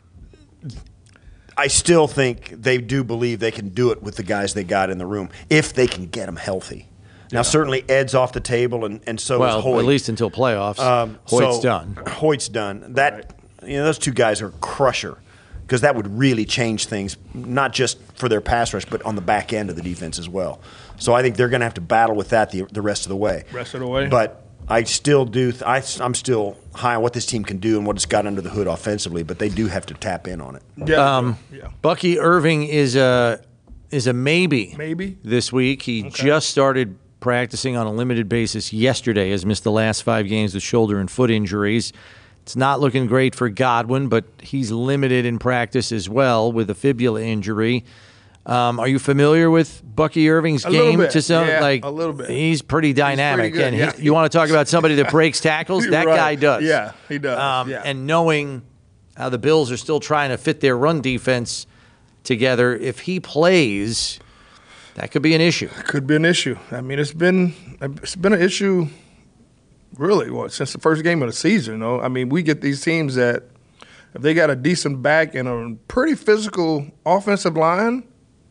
I still think they do believe they can do it with the guys they got in the room if they can get them healthy. Now, certainly Ed's off the table, and, and so well, is Hoyt. at least until playoffs. Um, Hoyt's so done. Hoyt's done. That you know, those two guys are crusher because that would really change things, not just for their pass rush, but on the back end of the defense as well. So I think they're going to have to battle with that the, the rest of the way. Rest of the way. But I still do. Th- I, I'm still high on what this team can do and what it's got under the hood offensively. But they do have to tap in on it. Um, Bucky Irving is a is a maybe. Maybe this week. He just started practicing on a limited basis yesterday. Has missed the last five games with shoulder and foot injuries. It's not looking great for Godwin, but he's limited in practice as well with a fibula injury. Um, are you familiar with Bucky Irving's A little game? bit, To some, yeah, like a little bit. He's pretty dynamic, good, and he- yeah. you want to talk about somebody that breaks tackles? That Right. guy does. Yeah, he does. Um, yeah. And knowing how the Bills are still trying to fit their run defense together, if he plays, that could be an issue. Could be an issue. I mean, it's been it's been an issue, really, what, since the first game of the season. You know, I mean, we get these teams that if they got a decent back and a pretty physical offensive line.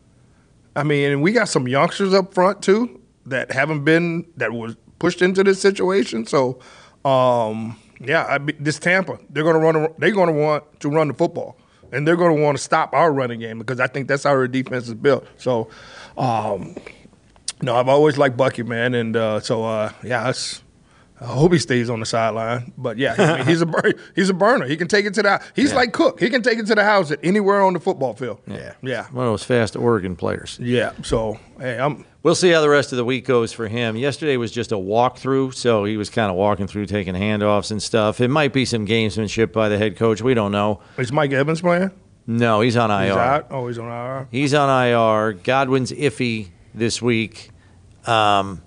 I mean, and we got some youngsters up front too that haven't been that was pushed into this situation. So, um, yeah, I, this Tampa, they're going to run. They're going to want to run the football, and they're going to want to stop our running game because I think that's how our defense is built. So. Um, no, I've always liked Bucky, man, and uh, so uh, yeah, it's, I hope he stays on the sideline. But yeah, I mean, he's a bur- he's a burner. He can take it to the he's Yeah. like Cook. He can take it to the house at anywhere on the football field. Yeah, yeah, one of those fast Oregon players. yeah. So hey, I'm We'll see how the rest of the week goes for him. Yesterday was just a walkthrough, so he was kind of walking through, taking handoffs and stuff. It might be some gamesmanship by the head coach. We don't know. Is Mike Evans playing? No, he's on I R. He's out. Oh, he's on I R. He's on I R. Godwin's iffy this week. Um,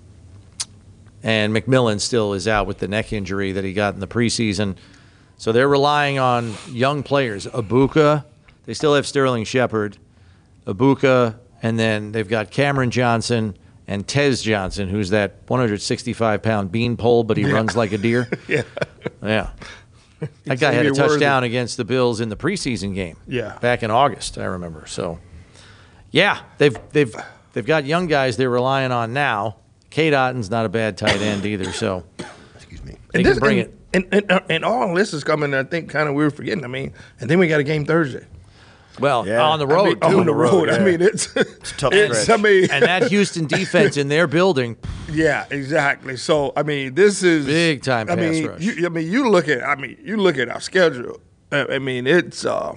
and McMillan still is out with the neck injury that he got in the preseason. So they're relying on young players. Ibuka, they still have Sterling Shepard. Ibuka, and then they've got Cameron Johnson and Tez Johnson, who's that one hundred sixty-five pound beanpole, but he Yeah. runs like a deer. Yeah. Yeah. That He's guy had a gonna be worthy. touchdown against the Bills in the preseason game. Yeah. Back in August, I remember. So, yeah, they've they've they've got young guys they're relying on now. Kate Otten's not a bad tight end either. So, excuse me, they And can this, bring and, it. And, and, and, and all this is coming. I think kind of we were forgetting. I mean, and then we got a game Thursday. Well, Yeah. on the I road, mean, too. on the road. I yeah. mean, it's It's a tough it's, stretch. I mean, and that Houston defense in their building. yeah, exactly. So I mean, this is Big time I pass mean, rush. You, I mean, you look at. I mean, you look at our schedule. I, I mean, it's uh,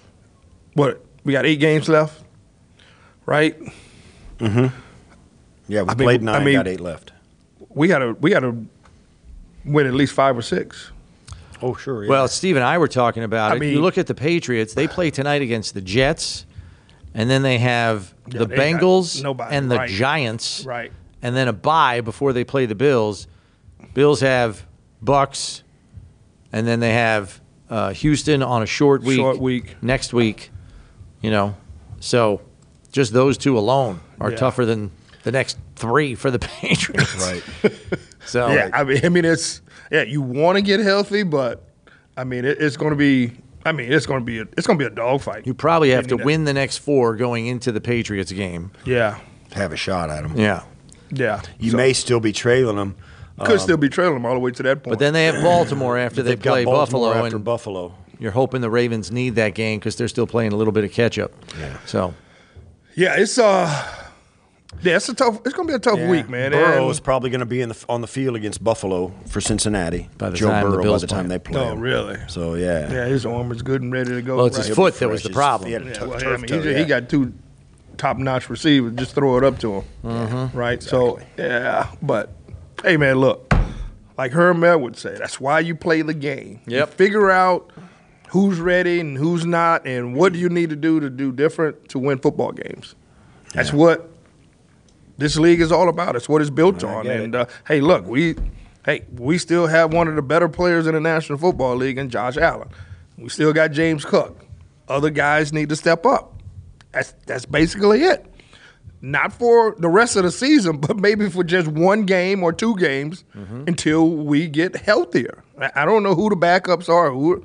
what we got eight games left, right? Mm-hmm. Yeah, we I mean, played nine, I mean- got eight left. We got to we got to win at least five or six. Oh, sure. Yeah. Well, Steve and I were talking about I it. mean- you look at the Patriots; they play tonight against the Jets, and then they have Yeah, the they got Bengals nobody, and the right. Giants, Right. and then a bye before they play the Bills. Bills have Bucks, and then they have uh, Houston on a short week. Short week. next week. You know, so just those two alone are Yeah. tougher than the next three for the Patriots. right. So Yeah, I mean, I mean, it's yeah. You want to get healthy, but I mean, it, it's going to be. I mean, it's going to be a, it's going to be a dogfight. you probably have I to mean, win the next four going into the Patriots game. Yeah, Have a shot at them. Yeah. yeah. You So, may still be trailing them. could still be trailing them all the way to that point. But then they have Baltimore after they They've got play Baltimore Buffalo, after and Buffalo. you're hoping the Ravens need that game because they're still playing a little bit of catch up. Yeah. So yeah, it's uh, yeah, it's a tough. It's going to be a tough Yeah. week, man. Burrow And- is probably going to be in the on the field against Buffalo for Cincinnati. By the Joe time the Burrow Bills by the time play. they play. Oh, him. really? So yeah. Yeah, his arm is good and ready to go. well, it's right? his foot that was the Fresh. problem. He had a Yeah, tu- well, I turf mean, toe, he, yeah. he got two top-notch receivers. Just throw it up to him, Mm-hmm. right? So yeah, but hey, man, look, like Herm would say, that's why you play the game. You Yep. figure out who's ready and who's not, and what do you need to do to do different to win football games. That's what this league is all about. It's what it's built I on. get And it. uh, hey, look, we hey we still have one of the better players in the National Football League, in Josh Allen. We still got James Cook. Other guys need to step up. That's that's basically it. Not for the rest of the season, but maybe for just one game or two games mm-hmm. until we get healthier. I don't know who the backups are, who,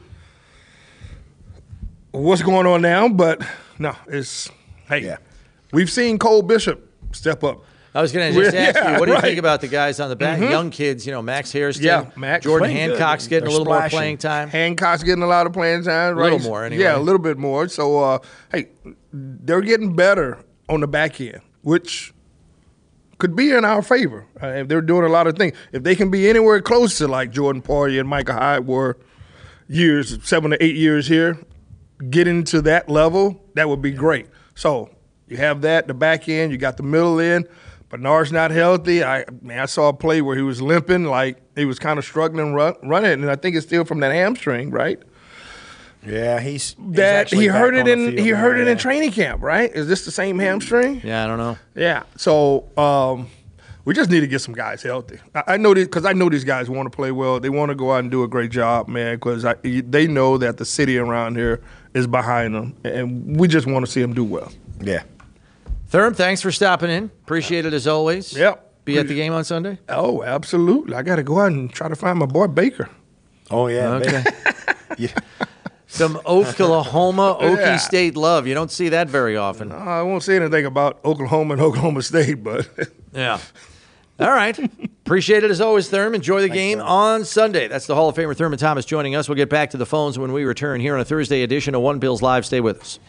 what's going on now, but no, it's, hey, yeah. we've seen Cole Bishop step up. I was going to just ask yeah, you, what do right. you think about the guys on the back? Mm-hmm. Young kids, you know, Max Hairston, yeah, Max, Jordan Hancock's good. getting They're a little splashing. more playing time. Hancock's getting a lot of playing time. A little right? more, anyway. Yeah, a little bit more. So, uh, hey, they're getting better on the back end, which could be in our favor. Uh, if they're doing a lot of things. If they can be anywhere close to like Jordan Poirier and Micah Hyde were years, seven to eight years here, getting to that level, that would be great. So you have that, the back end, you got the middle end. Bernard's not healthy. I man, I saw a play where he was limping, like he was kind of struggling run, running, and I think it's still from that hamstring, right? Yeah, he's, he's that he heard it in he heard now, it yeah. in training camp, right? Is this the same hamstring? Yeah, I don't know. Yeah, so um, we just need to get some guys healthy. I, I know because I know these guys want to play well. They want to go out and do a great job, man, because they know that the city around here is behind them, and we just want to see them do well. Yeah. Thurm, thanks for stopping in. Appreciate it as always. Yep. Be at the game on Sunday? Oh, absolutely. I got to go out and try to find my boy Baker. Oh, yeah. Okay. yeah. Some Oklahoma, Okie Yeah. State love. You don't see that very often. No, I won't say anything about Oklahoma and Oklahoma State, but. yeah. All right. Appreciate it as always, Thurm. Enjoy the Thanks, game Thurm. on Sunday. That's the Hall of Famer Thurman Thomas joining us. We'll get back to the phones when we return here on a Thursday edition of One Bills Live. Stay with us.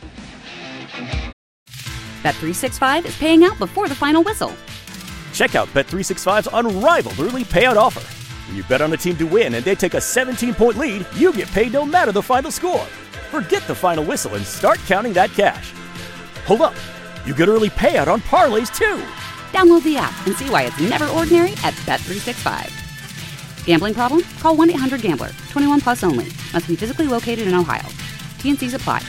Bet three sixty-five is paying out before the final whistle. Check out Bet three sixty-five's unrivaled early payout offer. When you bet on a team to win and they take a seventeen-point lead, you get paid no matter the final score. Forget the final whistle and start counting that cash. Hold up. You get early payout on parlays, too. Download the app and see why it's never ordinary at Bet three sixty-five. Gambling problem? Call one eight hundred gambler. twenty-one plus only. Must be physically located in Ohio. T N Cs apply.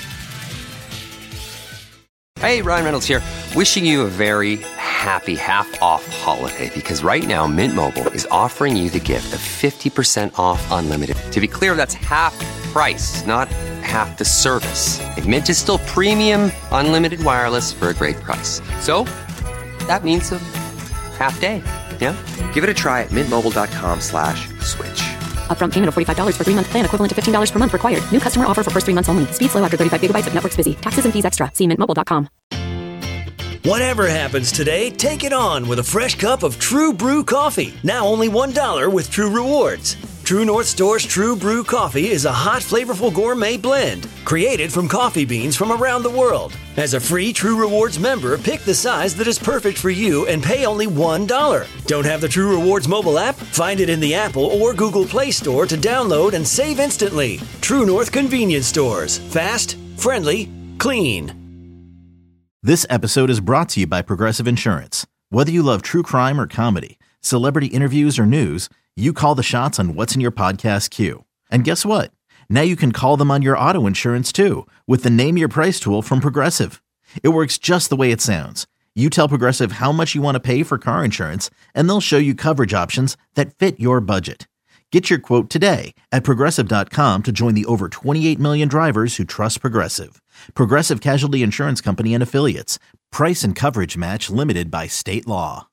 Hey, Ryan Reynolds here. Wishing you a very happy half-off holiday because right now Mint Mobile is offering you the gift of fifty percent off unlimited. To be clear, that's half price, not half the service. And Mint is still premium unlimited wireless for a great price. So that means a half day. Yeah? Give it a try at mintmobile.com slash switch. Upfront payment of forty-five dollars for three-month plan equivalent to fifteen dollars per month required. New customer offer for first three months only. Speed slow after thirty-five gigabytes if network's busy. Taxes and fees extra. See mint mobile dot com. Whatever happens today, take it on with a fresh cup of True Brew coffee. Now only one dollar with True Rewards. True North Store's True Brew coffee is a hot, flavorful gourmet blend created from coffee beans from around the world. As a free True Rewards member, pick the size that is perfect for you and pay only one dollar. Don't have the True Rewards mobile app? Find it in the Apple or Google Play Store to download and save instantly. True North Convenience Stores. Fast, friendly, clean. This episode is brought to you by Progressive Insurance. Whether you love true crime or comedy, celebrity interviews or news, you call the shots on what's in your podcast queue. And guess what? Now you can call them on your auto insurance too with the Name Your Price tool from Progressive. It works just the way it sounds. You tell Progressive how much you want to pay for car insurance, and they'll show you coverage options that fit your budget. Get your quote today at Progressive dot com to join the over twenty-eight million drivers who trust Progressive. Progressive Casualty Insurance Company and Affiliates. Price and coverage match limited by state law.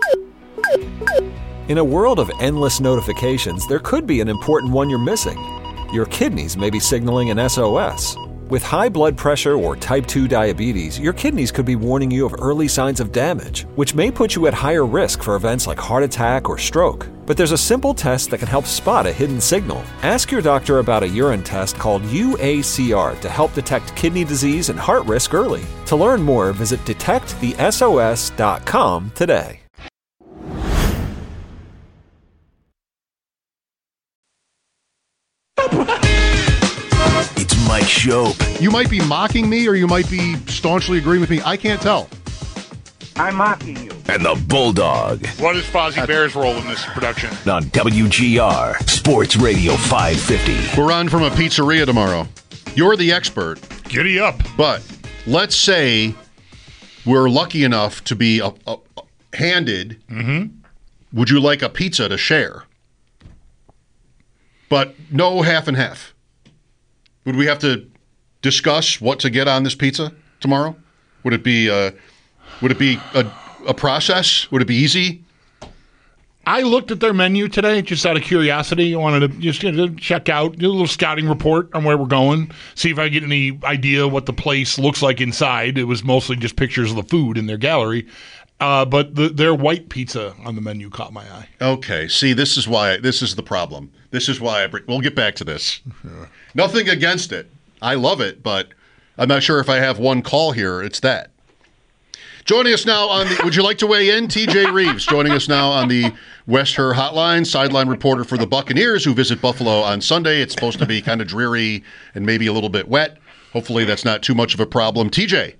In a world of endless notifications, there could be an important one you're missing. Your kidneys may be signaling an S O S. With high blood pressure or type two diabetes, your kidneys could be warning you of early signs of damage, which may put you at higher risk for events like heart attack or stroke. But there's a simple test that can help spot a hidden signal. Ask your doctor about a urine test called U A C R to help detect kidney disease and heart risk early. To learn more, visit detect the S O S dot com today. It's Mike Shope. You might be mocking me or you might be staunchly agreeing with me. I can't tell. I'm mocking you. And the Bulldog. What is Fozzie Bear's role in this production? On W G R, Sports Radio five fifty. We're on from a pizzeria tomorrow. You're the expert. Giddy up. But let's say we're lucky enough to be a, a, a handed. Mm-hmm. Would you like a pizza to share? But no half and half. Would we have to discuss what to get on this pizza tomorrow? Would it be uh, would it be a, a process? Would it be easy? I looked at their menu today just out of curiosity. I wanted to just you know, check out, do a little scouting report on where we're going, see if I get any idea what the place looks like inside. It was mostly just pictures of the food in their gallery. Uh, but the, their white pizza on the menu caught my eye. Okay, see, this is why this is the problem. This is why I bring, we'll get back to this. Sure. Nothing against it. I love it, but I'm not sure if I have one call here. It's that. Joining us now on the, would you like to weigh in? T J Reeves joining us now on the West Her Hotline, sideline reporter for the Buccaneers who visit Buffalo on Sunday. It's supposed to be kind of dreary and maybe a little bit wet. Hopefully that's not too much of a problem. T J.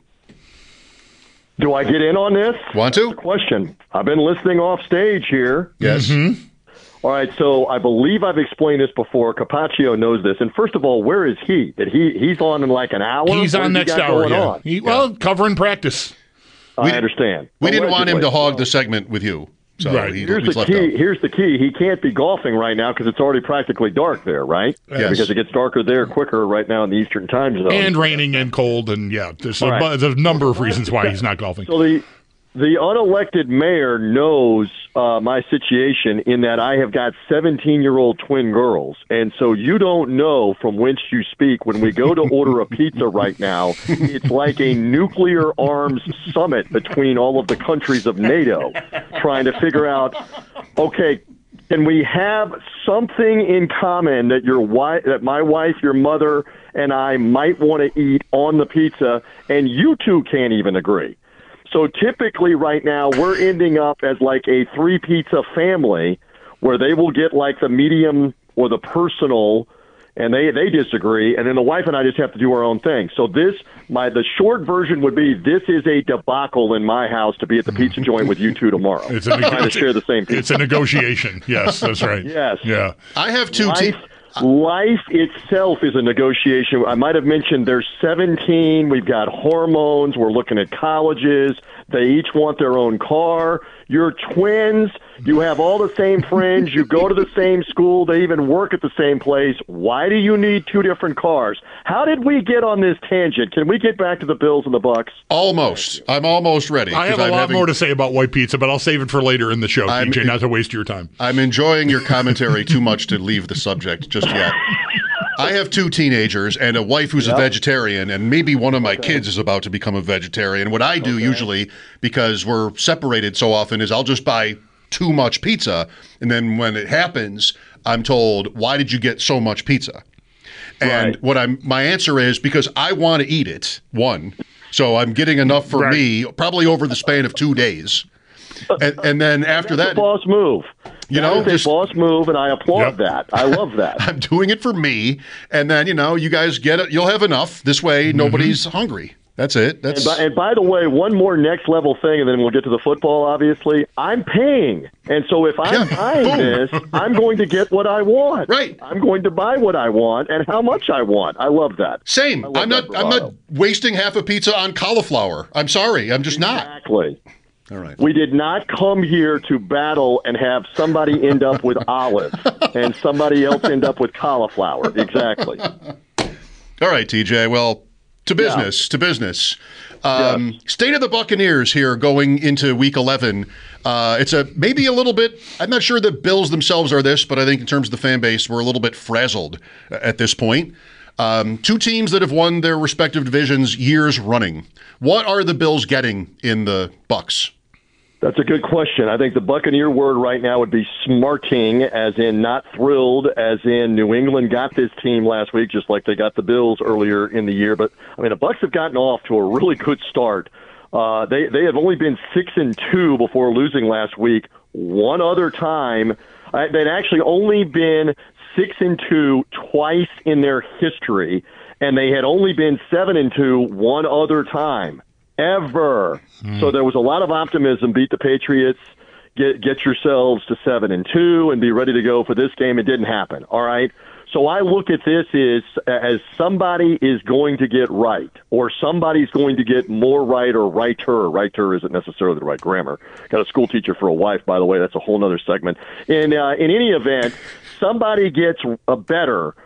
Do I get in on this? Want to? Question. I've been listening off stage here. Yes. Mm-hmm. All right, so I believe I've explained this before. Capaccio knows this. And first of all, where is he? Did he he's on in like an hour? He's what on next he hour, yeah. On? He, well, covering practice. I understand. We didn't Allegedly. want him to hog the segment with you. So right. he, here's he's the left key. out. Here's the key. He can't be golfing right now because it's already practically dark there, right? Yes. Because it gets darker there quicker right now in the Eastern Time Zone. And raining and cold, and yeah, there's a, Right. there's a number of reasons why he's not golfing. So the the unelected mayor knows uh, my situation in that I have got seventeen-year-old twin girls, and so you don't know from whence you speak. When we go to order a pizza right now, it's like a nuclear arms summit between all of the countries of NATO, trying to figure out, okay, can we have something in common that your wife, that my wife, your mother, and I might want to eat on the pizza, and you two can't even agree. So typically right now we're ending up as like a three pizza family where they will get like the medium or the personal and they, they disagree. And then the wife and I just have to do our own thing. So this, my, the short version would be this is a debacle in my house to be at the pizza joint with you two tomorrow. It's a, trying to share the same pizza. It's a negotiation. Yes, that's right. Yes. Yeah. I have two Life, te- life itself is a negotiation. I might have mentioned there's seventeen. We've got hormones. We're looking at colleges. They each want their own car. You're twins. You have all the same friends. You go to the same school. They even work at the same place. Why do you need two different cars? How did we get on this tangent? Can we get back to the Bills and the Bucks? Almost. I'm almost ready. I have a I'm lot having, more to say about white pizza, but I'll save it for later in the show, I'm- T J, not to waste your time. I'm enjoying your commentary too much to leave the subject just yet. I have two teenagers and a wife who's Yep. a vegetarian, and maybe one of my kids is about to become a vegetarian. What I do usually, because we're separated so often, is I'll just buy too much pizza, and then when it happens, I'm told, "Why did you get so much pizza?" And Right. what I'm my answer is because I want to eat it. One, so I'm getting enough for Right. me, probably over the span of two days, and, and then after That's that, a boss move. you That know, is a just boss move, and I applaud Yep. that. I love that. I'm doing it for me, and then you know, you guys get it. You'll have enough. This way, nobody's hungry. That's it. That's And by, and by the way, one more next level thing, and then we'll get to the football, obviously. I'm paying. And so if I'm buying this, I'm going to get what I want. Right. I'm going to buy what I want and how much I want. I love that. Same. I love I'm not. that I'm bravado. not wasting half a pizza on cauliflower. I'm sorry. I'm just not. Exactly. All right. We did not come here to battle and have somebody end up with olives and somebody else end up with cauliflower. Exactly. All right, T J. Well, to business. To business. Um, State of the Buccaneers here going into Week eleven. Uh, it's a maybe a little bit. I'm not sure the Bills themselves are this, but I think in terms of the fan base, we're a little bit frazzled at this point. Um, two teams that have won their respective divisions years running. What are the Bills getting in the Bucks? That's a good question. I think the Buccaneer word right now would be smarting, as in not thrilled, as in New England got this team last week, just like they got the Bills earlier in the year. But, I mean, the Bucs have gotten off to a really good start. Uh, they, they have only been six and two before losing last week. One other time, uh, they'd actually only been six and two twice in their history, and they had only been seven and two one other time. Ever. Mm. So there was a lot of optimism. Beat the Patriots, get get yourselves to seven and two, and be ready to go for this game. It didn't happen. All right. So I look at this as as somebody is going to get right, or somebody's going to get more right, or righter. Righter isn't necessarily the right grammar. Got a school teacher for a wife, by the way. That's a whole other segment. In uh, in any event, somebody gets a better.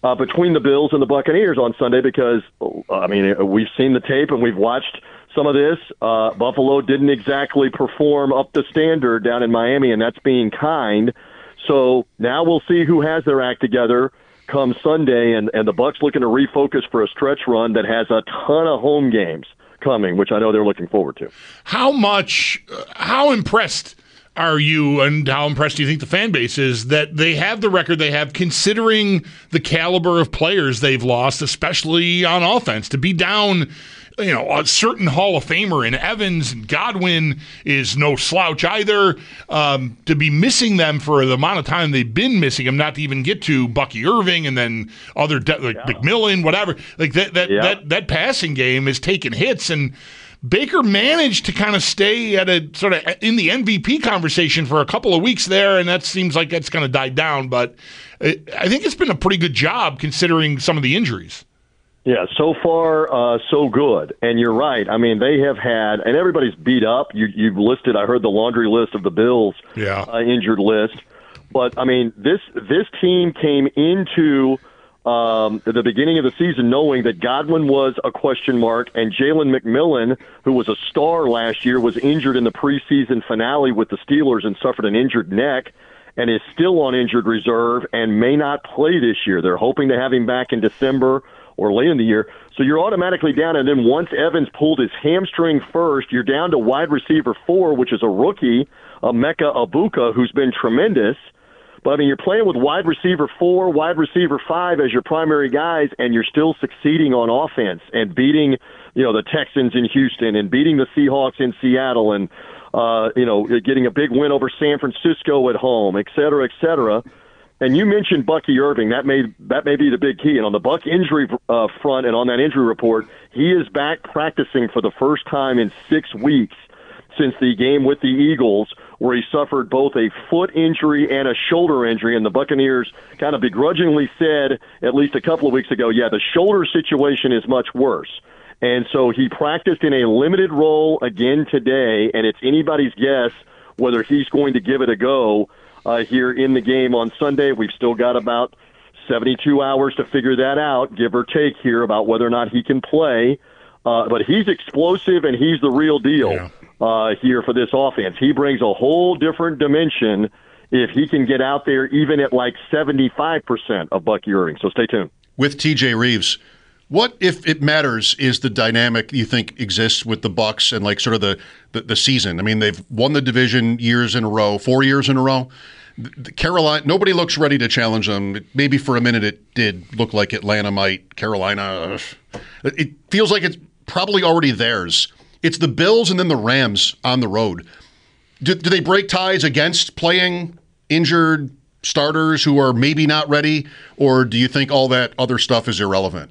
uh, between the Bills and the Buccaneers on Sunday because, I mean, we've seen the tape and we've watched some of this. Uh, Buffalo didn't exactly perform up to standard down in Miami, and that's being kind. So now we'll see who has their act together come Sunday, and, and the Bucs looking to refocus for a stretch run that has a ton of home games coming, which I know they're looking forward to. How much, uh, how impressed are you, and how impressed do you think the fan base is that they have the record they have, considering the caliber of players they've lost, especially on offense? To be down, you know, a certain Hall of Famer in Evans and Godwin is no slouch either. Um, to be missing them for the amount of time they've been missing them, not to even get to Bucky Irving and then other de- like yeah. McMillan, whatever. Like that, that, yeah. that, that passing game is taking hits, and Baker managed to kind of stay at a sort of in the M V P conversation for a couple of weeks there, and that seems like that's going to die down. But it, I think it's been a pretty good job considering some of the injuries. Yeah, so far, uh, so good. And you're right. I mean, they have had, and everybody's beat up. You, you've listed, I heard the laundry list of the Bills yeah. uh, injured list. But, I mean, this this team came into um, the beginning of the season knowing that Godwin was a question mark, and Jalen McMillan, who was a star last year, was injured in the preseason finale with the Steelers and suffered an injured neck and is still on injured reserve and may not play this year. They're hoping to have him back in December or late in the year. So you're automatically down, and then once Evans pulled his hamstring first, you're down to wide receiver four, which is a rookie, Emeka Egbuka, who's been tremendous. But, I mean, you're playing with wide receiver four, wide receiver five as your primary guys, and you're still succeeding on offense and beating, you know, the Texans in Houston and beating the Seahawks in Seattle and, uh, you know, getting a big win over San Francisco at home, et cetera, et cetera. And you mentioned Bucky Irving. That may that may be the big key. And on the Buck injury uh, front and on that injury report, he is back practicing for the first time in six weeks since the game with the Eagles, where he suffered both a foot injury and a shoulder injury. And the Buccaneers kind of begrudgingly said at least a couple of weeks ago, yeah, the shoulder situation is much worse. And so he practiced in a limited role again today, and it's anybody's guess whether he's going to give it a go uh, here in the game on Sunday. We've still got about seventy-two hours to figure that out, give or take here, about whether or not he can play. Uh, but he's explosive, and he's the real deal yeah. uh, here for this offense. He brings a whole different dimension if he can get out there even at like seventy-five percent of Bucky Irving. So stay tuned. With T J Reeves, what, if it matters, is the dynamic you think exists with the Bucs and like sort of the, the, the season? I mean, they've won the division years in a row, four years in a row. The Carolina, nobody looks ready to challenge them. Maybe for a minute it did look like Atlanta might. Carolina, it feels like it's probably already theirs. It's the Bills and then the Rams on the road. Do, do they break ties against playing injured starters who are maybe not ready, or do you think all that other stuff is irrelevant?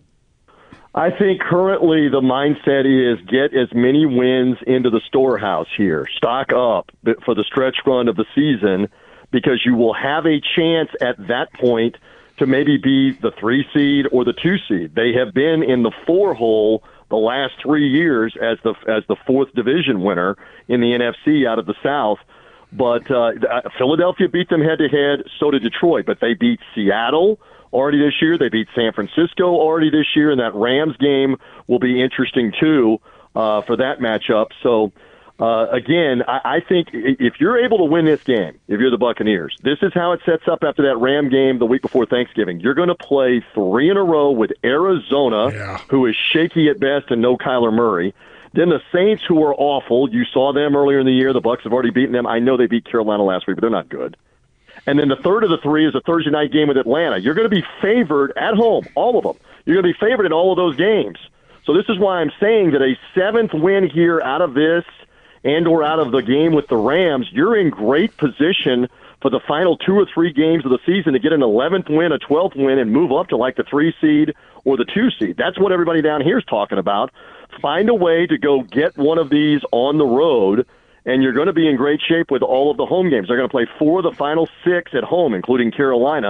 I think currently the mindset is get as many wins into the storehouse here. Stock up for the stretch run of the season, because you will have a chance at that point to maybe be the three seed or the two seed. They have been in the four hole the last three years as the as the fourth division winner in the N F C out of the South. But uh, Philadelphia beat them head-to-head, so did Detroit. But they beat Seattle already this year. They beat San Francisco already this year, and that Rams game will be interesting, too, uh, for that matchup. So, uh, again, I, I think if you're able to win this game, if you're the Buccaneers, this is how it sets up after that Ram game the week before Thanksgiving. You're going to play three in a row with Arizona, yeah. who is shaky at best and no Kyler Murray. Then the Saints, who are awful. You saw them earlier in the year. The Bucs have already beaten them. I know they beat Carolina last week, but they're not good. And then the third of the three is a Thursday night game with Atlanta. You're going to be favored at home, all of them. You're going to be favored in all of those games. So this is why I'm saying that a seventh win here out of this and or out of the game with the Rams, you're in great position for the final two or three games of the season to get an eleventh win, a twelfth win, and move up to like the three seed or the two seed. That's what everybody down here is talking about. Find a way to go get one of these on the road, and you're going to be in great shape with all of the home games. They're going to play four of the final six at home, including Carolina,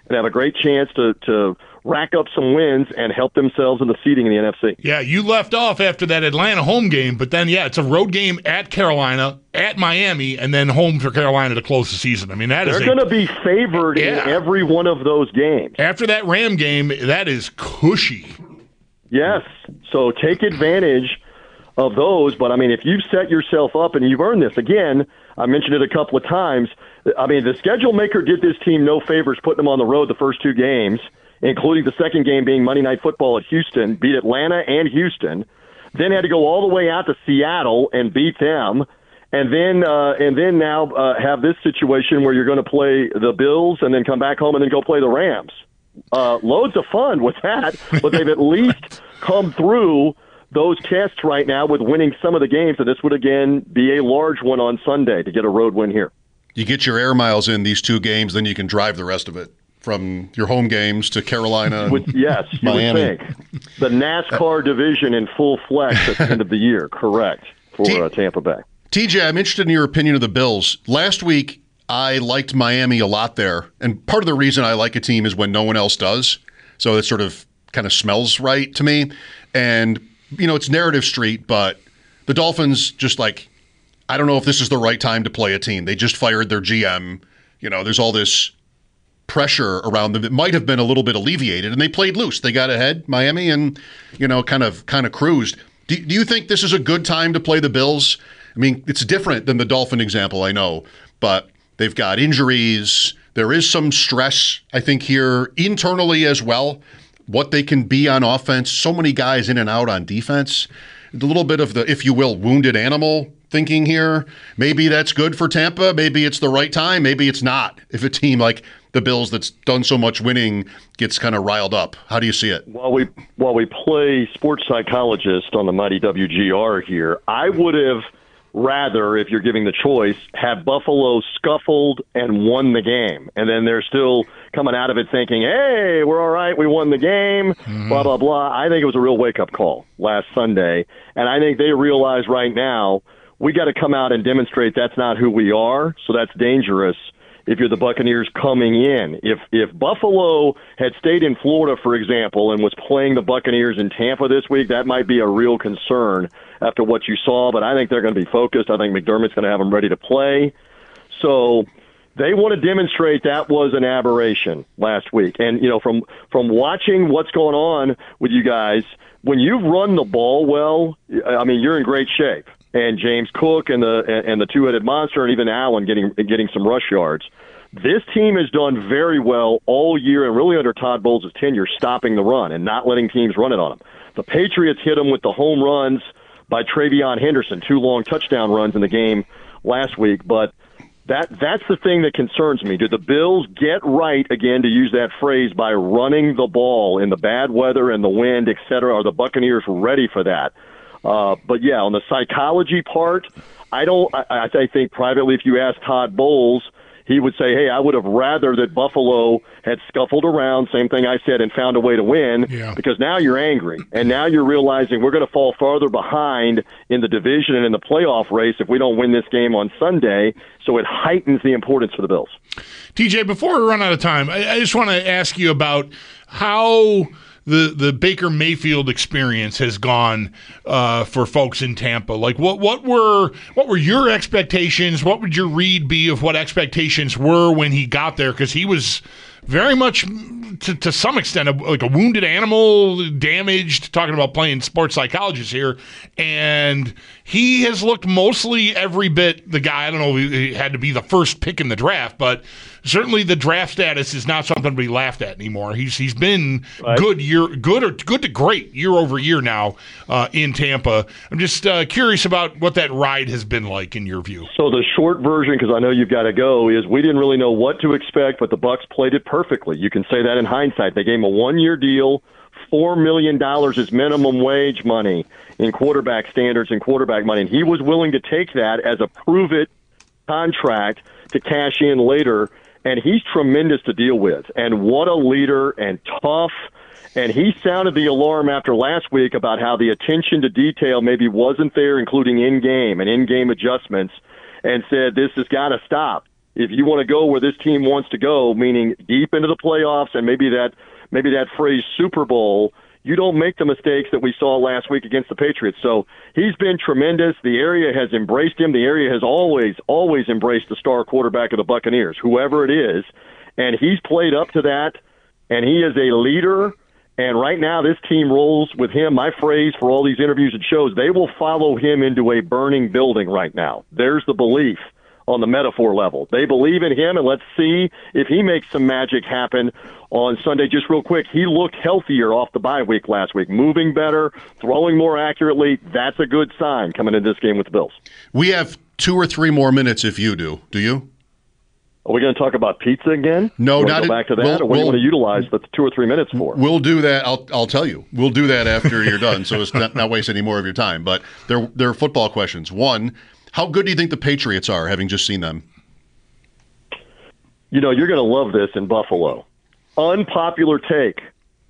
and have a great chance to, to rack up some wins and help themselves in the seeding in the N F C. Yeah, you left off after that Atlanta home game, but then, yeah, it's a road game at Carolina, at Miami, and then home for Carolina to close the season. I mean, that They're is They're going to be favored yeah. in every one of those games. After that Ram game, that is cushy. Yes, so take advantage of those. But, I mean, if you've set yourself up and you've earned this, again, I mentioned it a couple of times, I mean, the schedule maker did this team no favors putting them on the road the first two games, including the second game being Monday Night Football at Houston, beat Atlanta and Houston, then had to go all the way out to Seattle and beat them, and then uh, and then now uh, have this situation where you're going to play the Bills and then come back home and then go play the Rams. Uh, loads of fun with that, but they've at least come through those tests right now with winning some of the games, and this would, again, be a large one on Sunday to get a road win here. You get your air miles in these two games, then you can drive the rest of it. From your home games to Carolina, would, yes, you Miami. would think. The NASCAR division in full flex at the end of the year, correct, for T- uh, Tampa Bay. T J, I'm interested in your opinion of the Bills. Last week, I liked Miami a lot there, and part of the reason I like a team is when no one else does, so it sort of kind of smells right to me. And, you know, it's narrative street, but the Dolphins just like, I don't know if this is the right time to play a team. They just fired their G M. You know, there's all this pressure around them. It might have been a little bit alleviated, and they played loose. They got ahead, Miami, and, you know, kind of kind of cruised. Do, do you think this is a good time to play the Bills? I mean, it's different than the Dolphin example, I know, but they've got injuries. There is some stress, I think, here internally as well, what they can be on offense. So many guys in and out on defense. A little bit of the, if you will, wounded animal thinking here. Maybe that's good for Tampa. Maybe it's the right time. Maybe it's not. If a team like the Bills that's done so much winning gets kind of riled up. How do you see it? While we while we play sports psychologist on the mighty W G R here, I would have rather, if you're giving the choice, have Buffalo scuffled and won the game. And then they're still coming out of it thinking, hey, we're all right, we won the game, mm-hmm. blah, blah, blah. I think it was a real wake-up call last Sunday. And I think they realize right now we got to come out and demonstrate that's not who we are, so that's dangerous. If you're the Buccaneers coming in. If if Buffalo had stayed in Florida, for example, and was playing the Buccaneers in Tampa this week, that might be a real concern after what you saw. But I think they're going to be focused. I think McDermott's going to have them ready to play. So they want to demonstrate that was an aberration last week. And, you know, from, from watching what's going on with you guys, when you run the ball well, I mean, you're in great shape. And James Cook and the and the two-headed monster, and even Allen getting getting some rush yards. This team has done very well all year, and really under Todd Bowles' tenure, stopping the run and not letting teams run it on them. The Patriots hit them with the home runs by Travion Henderson, two long touchdown runs in the game last week. But that that's the thing that concerns me. Do the Bills get right, again, to use that phrase, by running the ball in the bad weather and the wind, et cetera? Are the Buccaneers ready for that? Uh, but, yeah, on the psychology part, I don't. I, I think privately, if you ask Todd Bowles, he would say, hey, I would have rather that Buffalo had scuffled around, same thing I said, and found a way to win, yeah. Because now you're angry, and now you're realizing we're going to fall farther behind in the division and in the playoff race if we don't win this game on Sunday, so it heightens the importance for the Bills. T J, before we run out of time, I, I just want to ask you about how – The the Baker Mayfield experience has gone uh, for folks in Tampa. Like, what what were what were your expectations? What would your read be of what expectations were when he got there? Because he was very much, to, to some extent, a, like a wounded animal, damaged, talking about playing sports psychologist here. And he has looked mostly every bit the guy. I don't know if he had to be the first pick in the draft, but certainly the draft status is not something to be laughed at anymore. He's He's been right. good year, good or good to great year over year now uh, in Tampa. I'm just uh, curious about what that ride has been like in your view. So the short version, because I know you've got to go, is we didn't really know what to expect, but the Bucs played it perfectly. You can say that in hindsight. They gave him a one-year deal. four million dollars is minimum wage money in quarterback standards and quarterback money. And he was willing to take that as a prove-it contract to cash in later. And he's tremendous to deal with. And what a leader, and tough. And he sounded the alarm after last week about how the attention to detail maybe wasn't there, including in-game and in-game adjustments, and said this has got to stop. if you want to go where this team wants to go, meaning deep into the playoffs and maybe that maybe that phrase Super Bowl, you don't make the mistakes that we saw last week against the Patriots. So he's been tremendous. The area has embraced him. The area has always, always embraced the star quarterback of the Buccaneers, whoever it is. And he's played up to that, and he is a leader. And right now this team rolls with him. My phrase for all these interviews and shows, they will follow him into a burning building right now. There's the belief on the metaphor level. They believe in him, and let's see if he makes some magic happen on Sunday. Just real quick, he looked healthier off the bye week last week, moving better, throwing more accurately. That's a good sign coming into this game with the Bills. We have two or three more minutes if you do. Do you? Are we going to talk about pizza again? No, not go back to that, we'll, or what do you we'll, want to utilize the two or three minutes for? We'll do that. I'll I'll tell you. We'll do that after you're done, so it's not, not waste any more of your time. But there there are football questions. One, how good do you think the Patriots are, having just seen them? You know, you're going to love this in Buffalo. Unpopular take.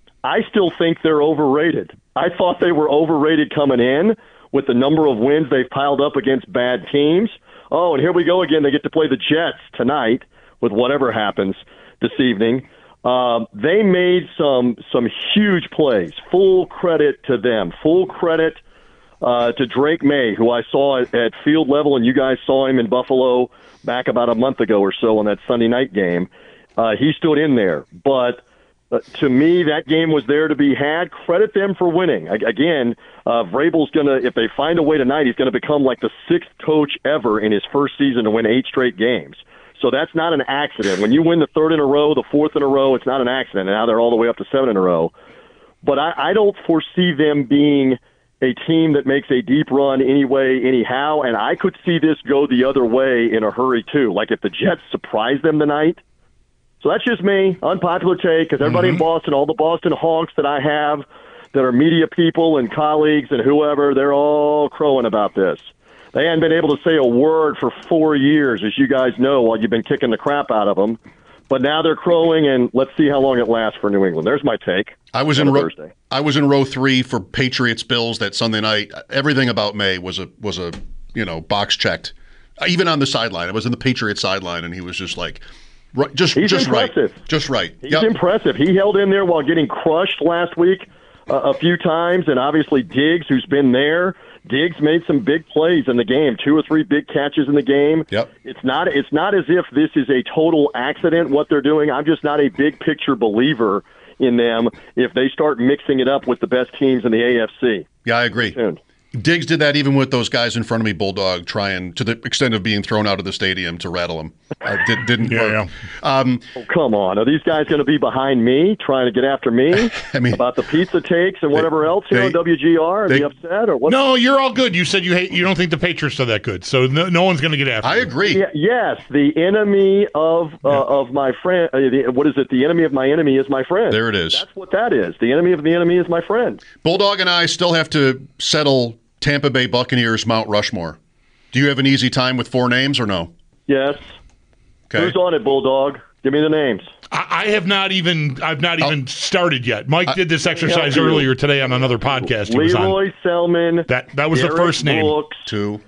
I still think they're overrated. I thought they were overrated coming in with the number of wins they've piled up against bad teams. Oh, and here we go again. They get to play the Jets tonight with whatever happens this evening. Um, they made some some huge plays. Full credit to them. Full credit uh, to Drake May, who I saw at, at field level, and you guys saw him in Buffalo back about a month ago or so on that Sunday night game. Uh, he stood in there. But uh, to me, that game was there to be had. Credit them for winning. I, again, uh, Vrabel's going to, if they find a way tonight, he's going to become like the sixth coach ever in his first season to win eight straight games. So that's not an accident. When you win the third in a row, the fourth in a row, it's not an accident. And now they're all the way up to seven in a row. But I, I don't foresee them being a team that makes a deep run anyway, anyhow, and I could see this go the other way in a hurry, too. Like if the Jets surprise them tonight. So that's just me, unpopular take, because everybody mm-hmm. in Boston, all the Boston Hawks that I have that are media people and colleagues and whoever, they're all crowing about this. They hadn't been able to say a word for four years, as you guys know, while you've been kicking the crap out of them. But now they're crowing, and let's see how long it lasts for New England. There's my take. I was in row, I was in row three for Patriots Bills that Sunday night. Everything about May was a was a you know box checked. Even on the sideline, I was in the Patriots sideline, and he was just like, right, just He's just impressive. right, just right. He's yep. impressive. He held in there while getting crushed last week uh, a few times, and obviously Diggs, who's been there. Diggs made some big plays in the game, two or three big catches in the game. Yep. It's not it's not as if this is a total accident, what they're doing. I'm just not a big picture believer in them if they start mixing it up with the best teams in the A F C. Yeah, I agree. Soon. Diggs did that even with those guys in front of me, Bulldog, trying to the extent of being thrown out of the stadium to rattle them. Uh, did, didn't yeah, work. Yeah. Um, oh, come on. Are these guys going to be behind me trying to get after me I mean, about the pizza takes and whatever they, else here they, on W G R? Are they, they upset? or what? No, you're all good. You said you hate. You don't think the Patriots are that good, so no, no one's going to get after I you. agree. Yeah, yes, the enemy of uh, yeah. of my friend. Uh, the, what is it? The enemy of my enemy is my friend. There it is. That's what that is. The enemy of the enemy is my friend. Bulldog and I still have to settle Tampa Bay Buccaneers Mount Rushmore. Do you have an easy time with four names or no? Yes. Okay. Who's on it, Bulldog? Give me the names. I, I have not even. I've not even oh. started yet. Mike I, did this exercise earlier today on another podcast. He Leroy was on. Selman. That that was Derek the first name. Brooks, Two.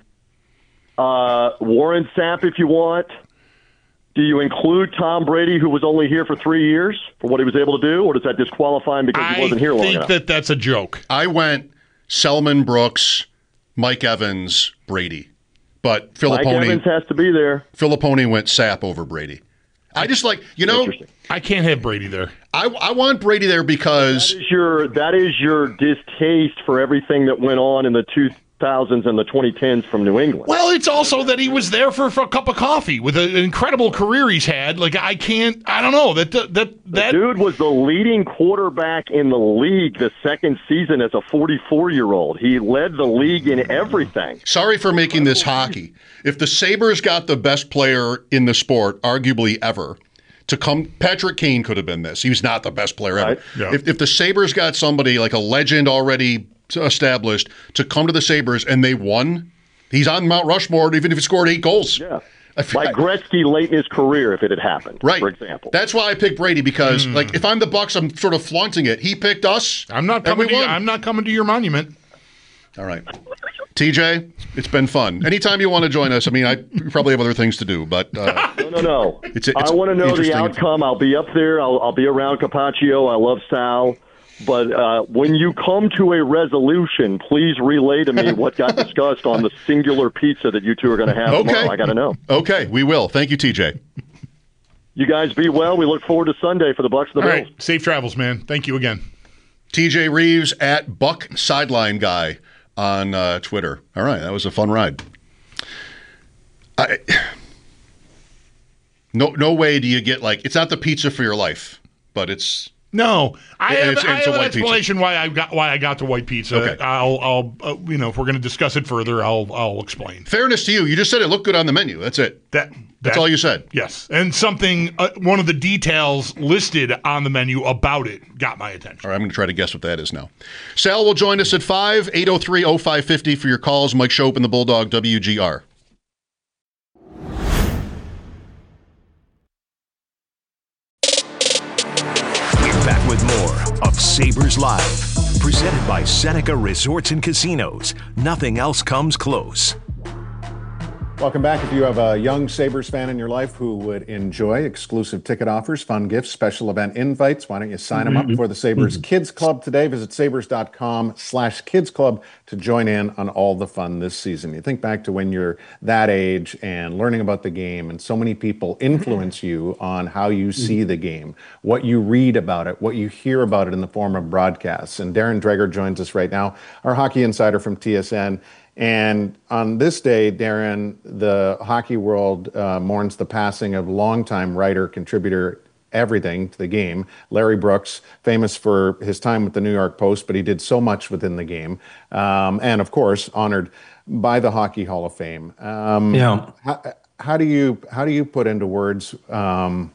Uh, Warren Sapp, if you want. Do you include Tom Brady, who was only here for three years, for what he was able to do, or does that disqualify him because I he wasn't here long enough? I think that that's a joke. I went Selman, Brooks, Mike Evans, Brady. But Filippone, Mike Evans has to be there. Filippone went Sapp over Brady. I just like, you know, I can't have Brady there. I, I want Brady there because that is your that is your distaste for everything that went on in the two thousands and the twenty tens from New England. Well, it's also that he was there for, for a cup of coffee with an incredible career he's had. Like I can't, I don't know that that that, that dude was the leading quarterback in the league the second season as a forty-four year old. He led the league in everything. Sorry for making this hockey. If the Sabres got the best player in the sport, arguably ever, to come, Patrick Kane could have been this. He was not the best player ever. Right. Yeah. If if the Sabres got somebody like a legend already established to come to the Sabres and they won, he's on Mount Rushmore even if he scored eight goals. Yeah. Like Gretzky late in his career if it had happened, right. for example. That's why I picked Brady because mm. like if I'm the Bucks, I'm sort of flaunting it. He picked us. I'm not coming to you, I'm not coming to your monument. All right. T J, it's been fun. Anytime you want to join us, I mean, I probably have other things to do, but uh, no, no, no. It's, it's I want to know the interesting. outcome. I'll be up there. I'll, I'll be around Capaccio. I love Sal. But uh, when you come to a resolution, please relay to me what got discussed on the singular pizza that you two are going to have Okay. tomorrow. I got to know. Okay, we will. Thank you, T J. You guys be well. We look forward to Sunday for the Bucks and the All Bills. right. Safe travels, man. Thank you again. T J Reeves at Buck Sideline Guy on uh, Twitter. All right, that was a fun ride. I, no, no way do you get like it's not the pizza for your life, but it's No, I and have, it's, and I it's a have an white pizza. explanation why I got why I got the white pizza. Okay. I'll, I'll, uh, you know, if we're going to discuss it further, I'll, I'll explain. Fairness to you, you just said it looked good on the menu. That's it. That That's that- all you said. Yes, and something, uh, one of the details listed on the menu about it got my attention. All right, I'm going to try to guess what that is now. Sal will join us at five, eight oh three, oh five fifty for your calls. Mike Shope and the Bulldog, W G R. We're back with more of Sabres Live, presented by Seneca Resorts and Casinos. Nothing else comes close. Welcome back. If you have a young Sabres fan in your life who would enjoy exclusive ticket offers, fun gifts, special event invites, why don't you sign them up for the Sabres Kids Club today? Visit sabres.com slash kids club to join in on all the fun this season. You think back to when you're that age and learning about the game, and so many people influence you on how you see the game, what you read about it, what you hear about it in the form of broadcasts. And Darren Dreger joins us right now, our hockey insider from T S N. And on this day, Darren, the hockey world uh, mourns the passing of longtime writer, contributor, everything to the game, Larry Brooks, famous for his time with the New York Post, but he did so much within the game. Um, and of course, honored by the Hockey Hall of Fame. Um, Yeah. How, how do you how do you put into words um,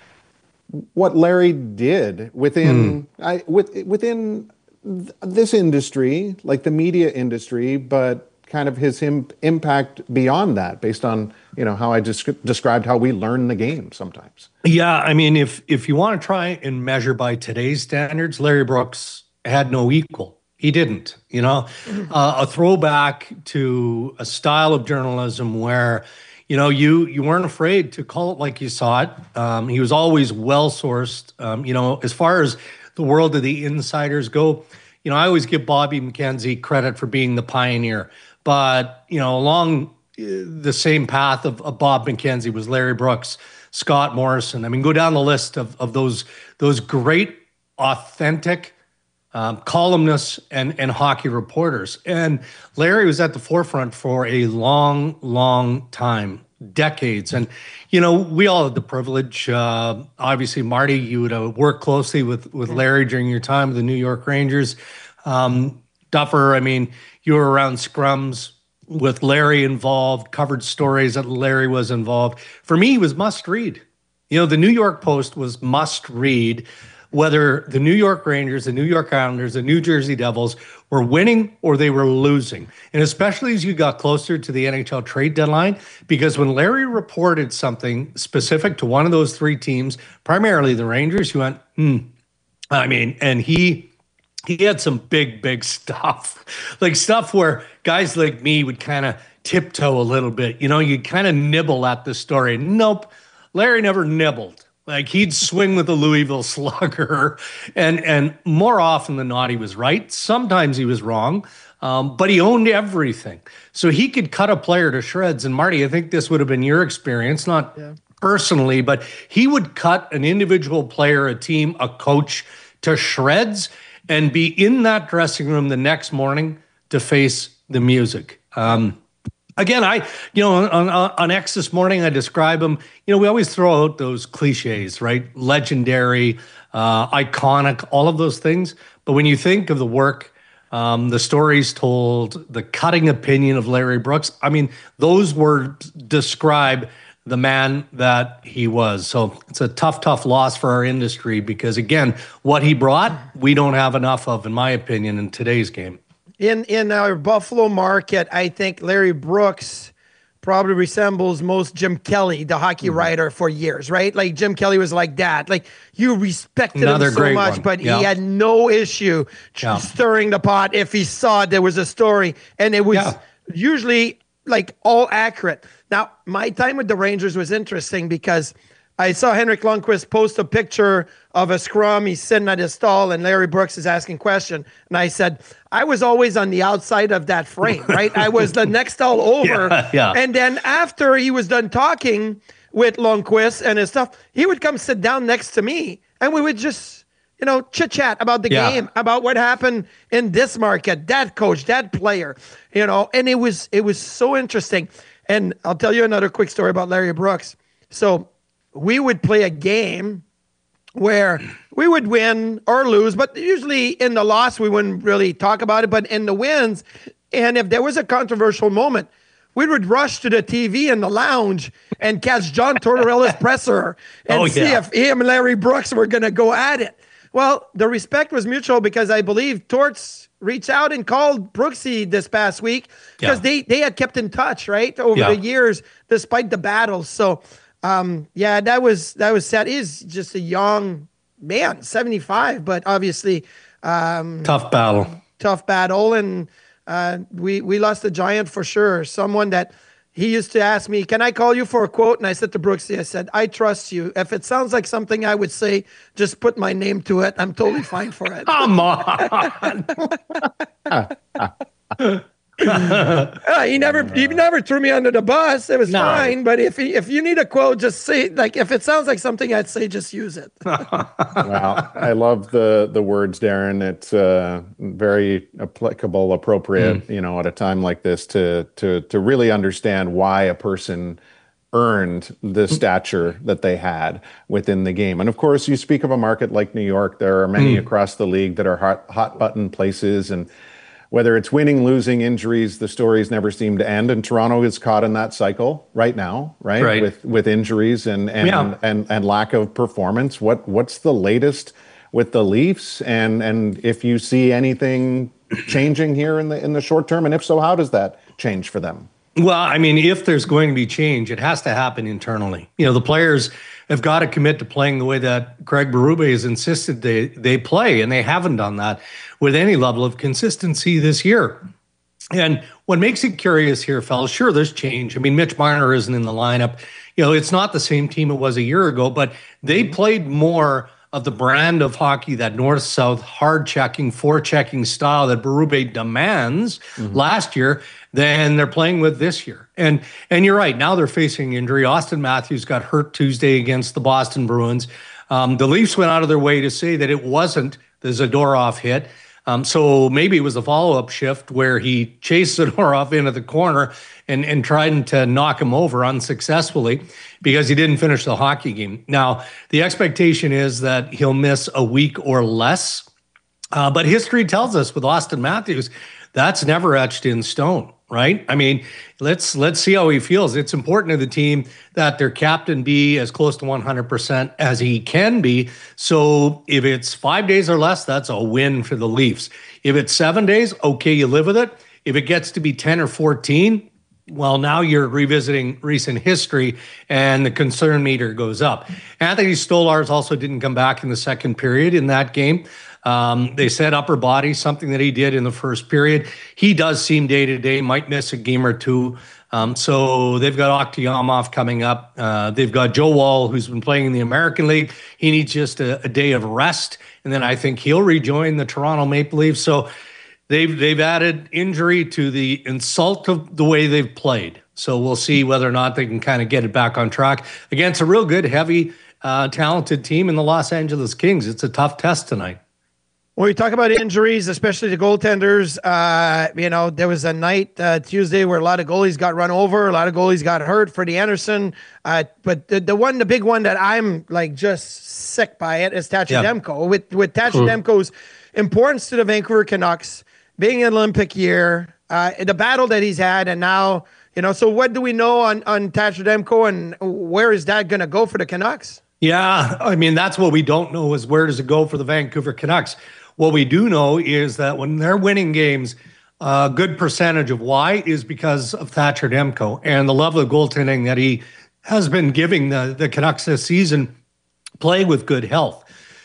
what Larry did within I, with, within th- this industry, like the media industry, but kind of his im- impact beyond that, based on, you know, how I descri- described how we learn the game sometimes. Yeah, I mean, if if you want to try and measure by today's standards, Larry Brooks had no equal. He didn't, you know, uh, a throwback to a style of journalism where, you know, you you weren't afraid to call it like you saw it. Um, he was always well sourced. Um, you know, as far as the world of the insiders go, you know, I always give Bobby McKenzie credit for being the pioneer. But, you know, along the same path of, of Bob McKenzie was Larry Brooks, Scott Morrison. I mean, go down the list of, of those those great, authentic um, columnists and, and hockey reporters. And Larry was at the forefront for a long, long time, decades. And, you know, we all had the privilege. Uh, obviously, Marty, you would have worked closely with, with Larry during your time with the New York Rangers. Um, Duffer, I mean, you were around scrums with Larry involved, covered stories that Larry was involved. For me, he was must read. You know, the New York Post was must read, whether the New York Rangers, the New York Islanders, the New Jersey Devils were winning or they were losing. And especially as you got closer to the N H L trade deadline, because when Larry reported something specific to one of those three teams, primarily the Rangers, you went, hmm. I mean, and he... He had some big, big stuff, like stuff where guys like me would kind of tiptoe a little bit. You know, you'd kind of nibble at the story. Nope, Larry never nibbled. Like he'd swing with the Louisville Slugger, and and more often than not, he was right. Sometimes he was wrong, um, but he owned everything. So he could cut a player to shreds. And Marty, I think this would have been your experience, not yeah. personally, but he would cut an individual player, a team, a coach to shreds, and be in that dressing room the next morning to face the music. Um, again, I, you know, on, on, on X this morning, I describe him, you know, we always throw out those cliches, right? Legendary, uh, iconic, all of those things. But when you think of the work, um, the stories told, the cutting opinion of Larry Brooks, I mean, those words describe the man that he was. So it's a tough, tough loss for our industry because, again, what he brought, we don't have enough of, in my opinion, in today's game. In in our Buffalo market, I think Larry Brooks probably resembles most Jim Kelly, the hockey mm-hmm. writer for years, right? Like Jim Kelly was like that. Like you respected Another him so much, one. but yeah. he had no issue yeah. stirring the pot if he saw there was a story. And it was... Yeah. usually like all accurate. Now, my time with the Rangers was interesting because I saw Henrik Lundqvist post a picture of a scrum. He's sitting at his stall, and Larry Brooks is asking question. And I said, I was always on the outside of that frame, right? I was the next stall over. Yeah, yeah. And then after he was done talking with Lundqvist and his stuff, he would come sit down next to me, and we would just, you know, chit-chat about the Yeah. game, about what happened in this market, that coach, that player, you know, and it was it was so interesting. And I'll tell you another quick story about Larry Brooks. So we would play a game where we would win or lose, but usually in the loss, we wouldn't really talk about it. But in the wins, and if there was a controversial moment, we would rush to the T V in the lounge and catch John Tortorella's presser and Oh, see yeah. if him and Larry Brooks were going to go at it. Well, the respect was mutual because I believe Torts reached out and called Brooksy this past week because Yeah. they, they had kept in touch, right, over Yeah. the years, despite the battles. So, um, yeah, that was that was sad. He's just a young man, seventy-five, but obviously um, Tough battle. tough battle. And uh, we, we lost a giant for sure. Someone that he used to ask me, can I call you for a quote? And I said to Brooksy, I said, I trust you. If it sounds like something I would say, just put my name to it. I'm totally fine for it. Come on. Uh, he never he never threw me under the bus. It was No. fine. But if he, if you need a quote, just say, like, if it sounds like something I'd say, just use it. Well, I love the the words, Darren. It's uh, very applicable, appropriate, you know, at a time like this to to to really understand why a person earned the stature that they had within the game. And of course, you speak of a market like New York. There are many Mm. across the league that are hot hot button places, and whether it's winning, losing, injuries, the stories never seem to end. And Toronto is caught in that cycle right now, right? Right. With with injuries and and, Yeah. and and lack of performance. What what's the latest with the Leafs? And and if you see anything changing here in the in the short term, and if so, how does that change for them? Well, I mean, if there's going to be change, it has to happen internally. You know, the players have got to commit to playing the way that Craig Berube has insisted they, they play, and they haven't done that with any level of consistency this year. And what makes it curious here, fellas, sure, there's change. I mean, Mitch Marner isn't in the lineup. You know, it's not the same team it was a year ago, but they played more of the brand of hockey, that north-south, hard-checking, fore-checking style that Berube demands last year than they're playing with this year. And and you're right, now they're facing injury. Austin Matthews got hurt Tuesday against the Boston Bruins. Um, the Leafs went out of their way to say that it wasn't the Zadorov hit. Um, so maybe it was a follow-up shift where he chased Zadorov into the corner and, and tried to knock him over unsuccessfully because he didn't finish the hockey game. Now, the expectation is that he'll miss a week or less. Uh, but history tells us with Austin Matthews, that's never etched in stone, right? I mean, let's let's see how he feels. It's important to the team that their captain be as close to one hundred percent as he can be. So if it's five days or less, that's a win for the Leafs. If it's seven days, okay, you live with it. If it gets to be ten or fourteen, well, now you're revisiting recent history and the concern meter goes up. Anthony Stolarz also didn't come back in the second period in that game. Um, they said upper body, something that he did in the first period. He does seem day to day, might miss a game or two. Um, so they've got Akhtiamov coming up. Uh, they've got Joe Wall, who's been playing in the American League. He needs just a, a day of rest. And then I think he'll rejoin the Toronto Maple Leafs. So they've, they've added injury to the insult of the way they've played. So we'll see whether or not they can kind of get it back on track against a real good, heavy, uh, talented team in the Los Angeles Kings. It's a tough test tonight. When we talk about injuries, especially the goaltenders, uh, you know, there was a night uh, Tuesday where a lot of goalies got run over, a lot of goalies got hurt. Freddie Anderson, uh, but the, the one, the big one that I'm like just sick by it is Thatcher Yeah. Demko. With with Thatcher Cool. Demko's importance to the Vancouver Canucks, being an Olympic year, uh, the battle that he's had, and now, you know, so what do we know on on Thatcher Demko, and where is that going to go for the Canucks? Yeah, I mean, that's what we don't know is where does it go for the Vancouver Canucks. What we do know is that when they're winning games, a good percentage of why is because of Thatcher Demko and the level of goaltending that he has been giving the, the Canucks this season, play with good health.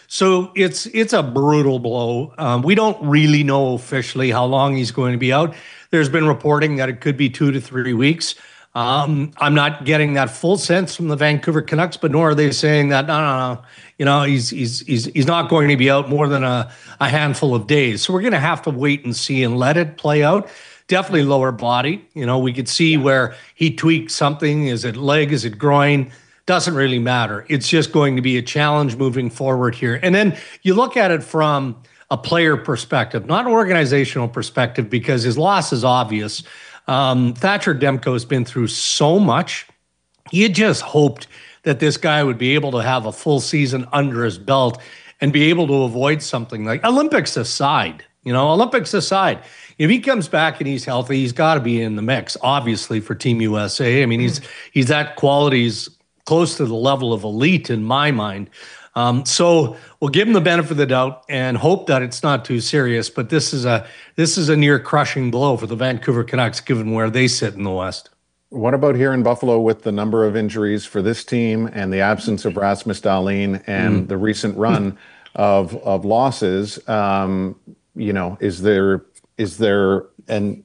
So it's it's a brutal blow. Um, we don't really know officially how long he's going to be out. There's been reporting that it could be two to three weeks. Um, I'm not getting that full sense from the Vancouver Canucks, but nor are they saying that, no, no, no, you know, he's he's he's he's not going to be out more than a, a handful of days. So we're going to have to wait and see and let it play out. Definitely lower body. You know, we could see where he tweaked something. Is it leg? Is it groin? Doesn't really matter. It's just going to be a challenge moving forward here. And then you look at it from a player perspective, not an organizational perspective, because his loss is obvious. Um, Thatcher Demko has been through so much. You just hoped that this guy would be able to have a full season under his belt and be able to avoid something like Olympics aside. You know, Olympics aside, if he comes back and he's healthy, he's got to be in the mix, obviously, for Team U S A. I mean, he's he's that quality. He's close to the level of elite in my mind. Um, so we'll give him the benefit of the doubt and hope that it's not too serious. But this is a this is a near crushing blow for the Vancouver Canucks, given where they sit in the West. What about here in Buffalo with the number of injuries for this team and the absence of Rasmus Dahlin and mm. the recent run of of losses? Um, you know, is there is there an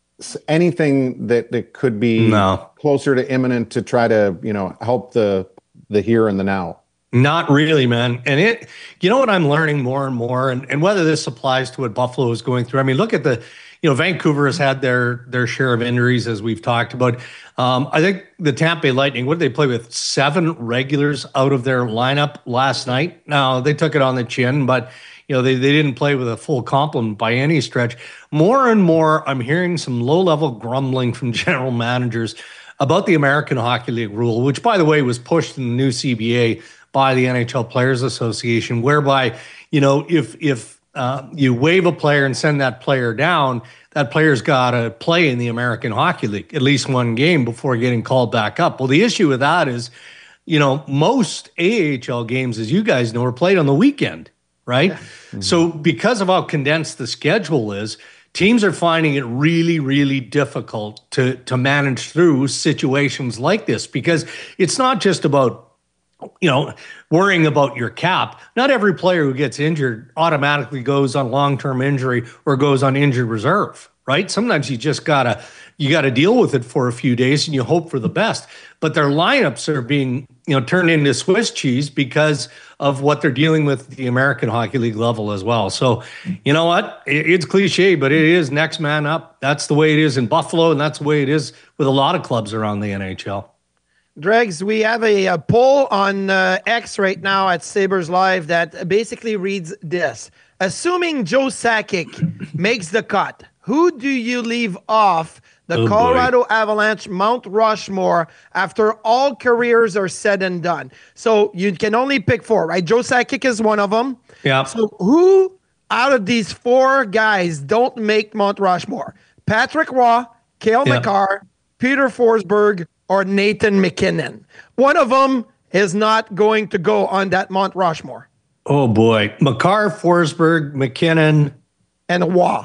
anything that, that could be no. closer to imminent to try to, you know, help the the here and the now? Not really, man. And it, you know what I'm learning more and more, and, and whether this applies to what Buffalo is going through. I mean, look at the, you know, Vancouver has had their their share of injuries, as we've talked about. Um, I think the Tampa Bay Lightning, what did they play with? Seven regulars out of their lineup last night. Now, they took it on the chin, but, you know, they, they didn't play with a full complement by any stretch. More and more, I'm hearing some low-level grumbling from general managers about the American Hockey League rule, which, by the way, was pushed in the new C B A by the N H L Players Association, whereby, you know, if if uh, you waive a player and send that player down, that player's got to play in the American Hockey League at least one game before getting called back up. Well, the issue with that is, you know, most A H L games, as you guys know, are played on the weekend, right? Yeah. Mm-hmm. So because of how condensed the schedule is, teams are finding it really, really difficult to to manage through situations like this, because it's not just about, you know, worrying about your cap. Not every player who gets injured automatically goes on long-term injury or goes on injured reserve, right? Sometimes you just gotta, you gotta deal with it for a few days and you hope for the best. But their lineups are being, you know, turned into Swiss cheese because of what they're dealing with at the American Hockey League level as well. So, you know what? It's cliche, but it is next man up. That's the way it is in Buffalo, and that's the way it is with a lot of clubs around the N H L. Dregs, we have a, a poll on uh, X right now at Sabres Live that basically reads this. Assuming Joe Sakic makes the cut, who do you leave off the oh Colorado boy. Avalanche Mount Rushmore after all careers are said and done? So you can only pick four, right? Joe Sakic is one of them. Yeah. So who out of these four guys don't make Mount Rushmore? Patrick Roy, Cale yeah. Makar, Peter Forsberg, or Nathan McKinnon? One of them is not going to go on that Mount Rushmore. Oh, boy. Makar, Forsberg, McKinnon. And Roy.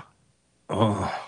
Oh.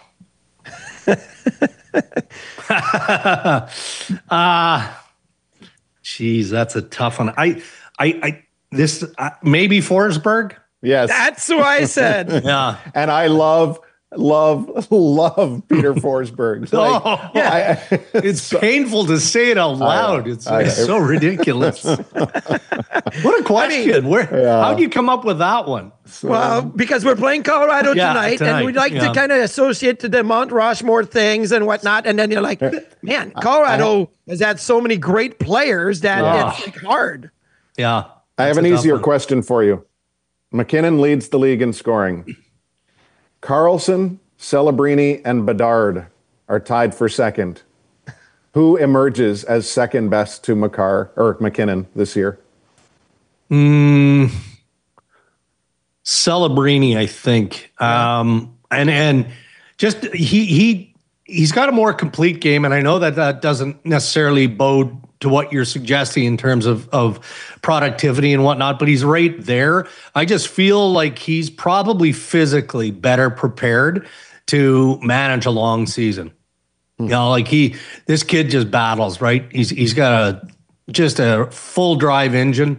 Ah, uh, geez, that's a tough one. I, I, I this uh, maybe Forsberg. Yes, that's who I said. Yeah, and I love, love, love Peter Forsberg. Like, oh, yeah, I, it's so, painful to say it out loud. It's, I, it's I, so ridiculous. What a question! I mean, Where? Yeah. How do you come up with that one? So, well, because we're playing Colorado yeah, tonight, tonight, and we'd like yeah. to kind of associate to the Mount Rushmore things and whatnot. And then you're like, man, Colorado I, has had so many great players that oh. it's like hard. Yeah. I have an easier one. question for you. McKinnon leads the league in scoring. Carlson, Celebrini, and Bedard are tied for second. Who emerges as second best to Makar or McKinnon this year? Mm, Celebrini, I think. Yeah. Um, and and just he he he's got a more complete game, and I know that that doesn't necessarily bode to what you're suggesting in terms of, of productivity and whatnot, but he's right there. I just feel like he's probably physically better prepared to manage a long season. Hmm. You know, like he, this kid just battles, right? He's he's got a just a full drive engine.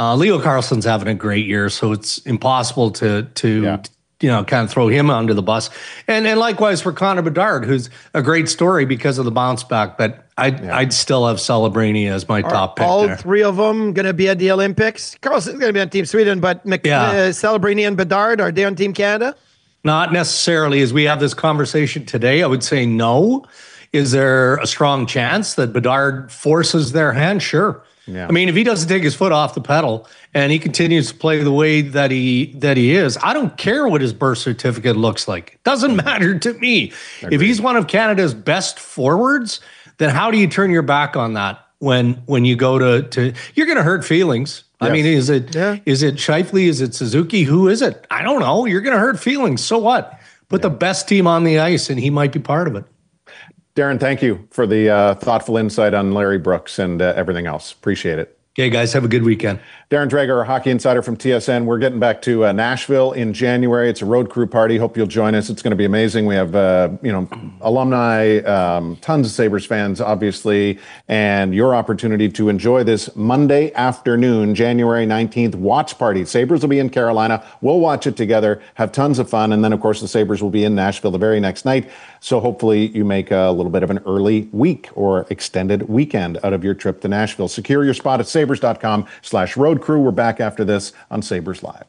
Uh, Leo Carlson's having a great year, so it's impossible to to Yeah. you know kind of throw him under the bus. And and likewise for Connor Bedard, who's a great story because of the bounce back. But I'd I'd still have Celebrini as my Are top pick all there. three of them going to be at the Olympics? Carlson's going to be on Team Sweden, but Mc, Yeah. uh, Celebrini and Bedard, are they on Team Canada? Not necessarily. As we have this conversation today, I would say no. Is there a strong chance that Bedard forces their hand? Sure. Yeah. I mean, if he doesn't take his foot off the pedal and he continues to play the way that he that he is, I don't care what his birth certificate looks like. It doesn't matter to me. If he's one of Canada's best forwards, then how do you turn your back on that when when you go to to you're going to hurt feelings. I Yes. mean, is it is it Scheifele? Is it Suzuki? Who is it? I don't know. You're going to hurt feelings. So what? Put the best team on the ice, and he might be part of it. Darren, thank you for the uh, thoughtful insight on Larry Brooks and uh, everything else. Appreciate it. Okay, guys, have a good weekend. Darren Dreger, our hockey insider from T S N. We're getting back to uh, Nashville in January. It's a road crew party. Hope you'll join us. It's going to be amazing. We have, uh, you know, alumni, um, tons of Sabres fans, obviously, and your opportunity to enjoy this Monday afternoon, January nineteenth watch party. Sabres will be in Carolina. We'll watch it together, have tons of fun, and then, of course, the Sabres will be in Nashville the very next night. So hopefully you make a little bit of an early week or extended weekend out of your trip to Nashville. Secure your spot at sabres.com slash road crew. We're back after this on Sabres Live.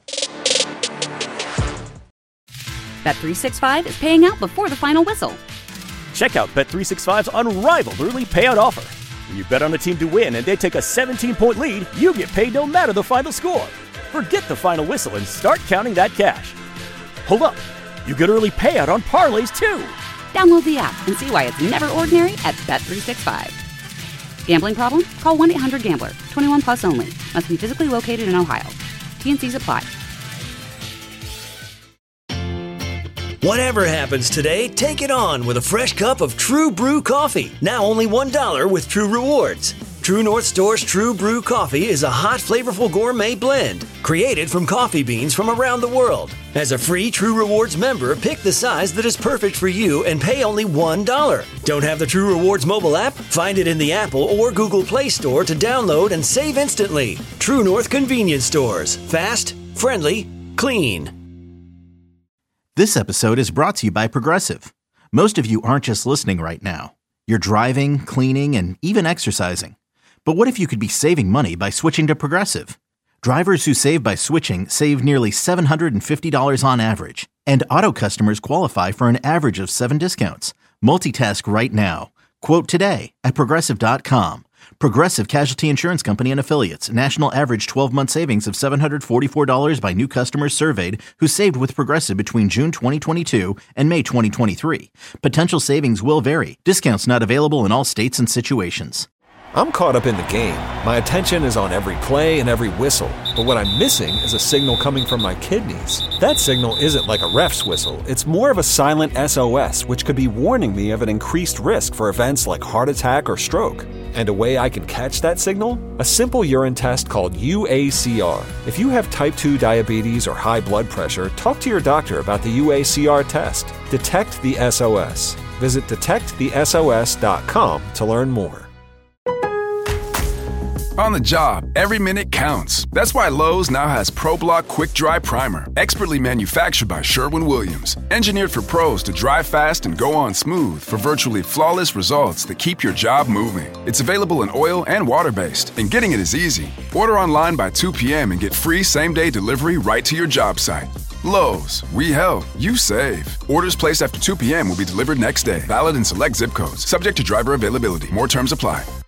Bet three sixty-five is paying out before the final whistle. Check out Bet three sixty-five's unrivaled early payout offer. When you bet on a team to win and they take a seventeen-point lead, you get paid no matter the final score. Forget the final whistle and start counting that cash. Hold up. You get early payout on parlays, too. Download the app and see why it's never ordinary at Bet three sixty-five. Gambling problem? Call one eight hundred gambler. twenty-one plus only. Must be physically located in Ohio. T N Cs apply. Whatever happens today, take it on with a fresh cup of True Brew coffee. Now only one dollar with True Rewards. True North Store's True Brew coffee is a hot, flavorful gourmet blend created from coffee beans from around the world. As a free True Rewards member, pick the size that is perfect for you and pay only one dollar. Don't have the True Rewards mobile app? Find it in the Apple or Google Play Store to download and save instantly. True North Convenience Stores. Fast, friendly, clean. This episode is brought to you by Progressive. Most of you aren't just listening right now. You're driving, cleaning, and even exercising. But what if you could be saving money by switching to Progressive? Drivers who save by switching save nearly seven hundred fifty dollars on average. And auto customers qualify for an average of seven discounts. Multitask right now. Quote today at Progressive dot com. Progressive Casualty Insurance Company and Affiliates. National average twelve-month savings of seven hundred forty-four dollars by new customers surveyed who saved with Progressive between June twenty twenty-two and May twenty twenty-three. Potential savings will vary. Discounts not available in all states and situations. I'm caught up in the game. My attention is on every play and every whistle. But what I'm missing is a signal coming from my kidneys. That signal isn't like a ref's whistle. It's more of a silent S O S, which could be warning me of an increased risk for events like heart attack or stroke. And a way I can catch that signal? A simple urine test called U A C R. If you have type two diabetes or high blood pressure, talk to your doctor about the U A C R test. Detect the S O S. Visit detect the S O S dot com to learn more. On the job, every minute counts. That's why Lowe's now has ProBlock Quick Dry Primer, expertly manufactured by Sherwin-Williams. Engineered for pros to dry fast and go on smooth for virtually flawless results that keep your job moving. It's available in oil and water-based, and getting it is easy. Order online by two p.m. and get free same-day delivery right to your job site. Lowe's, we help, you save. Orders placed after two p.m. will be delivered next day. Valid in select zip codes. Subject to driver availability. More terms apply.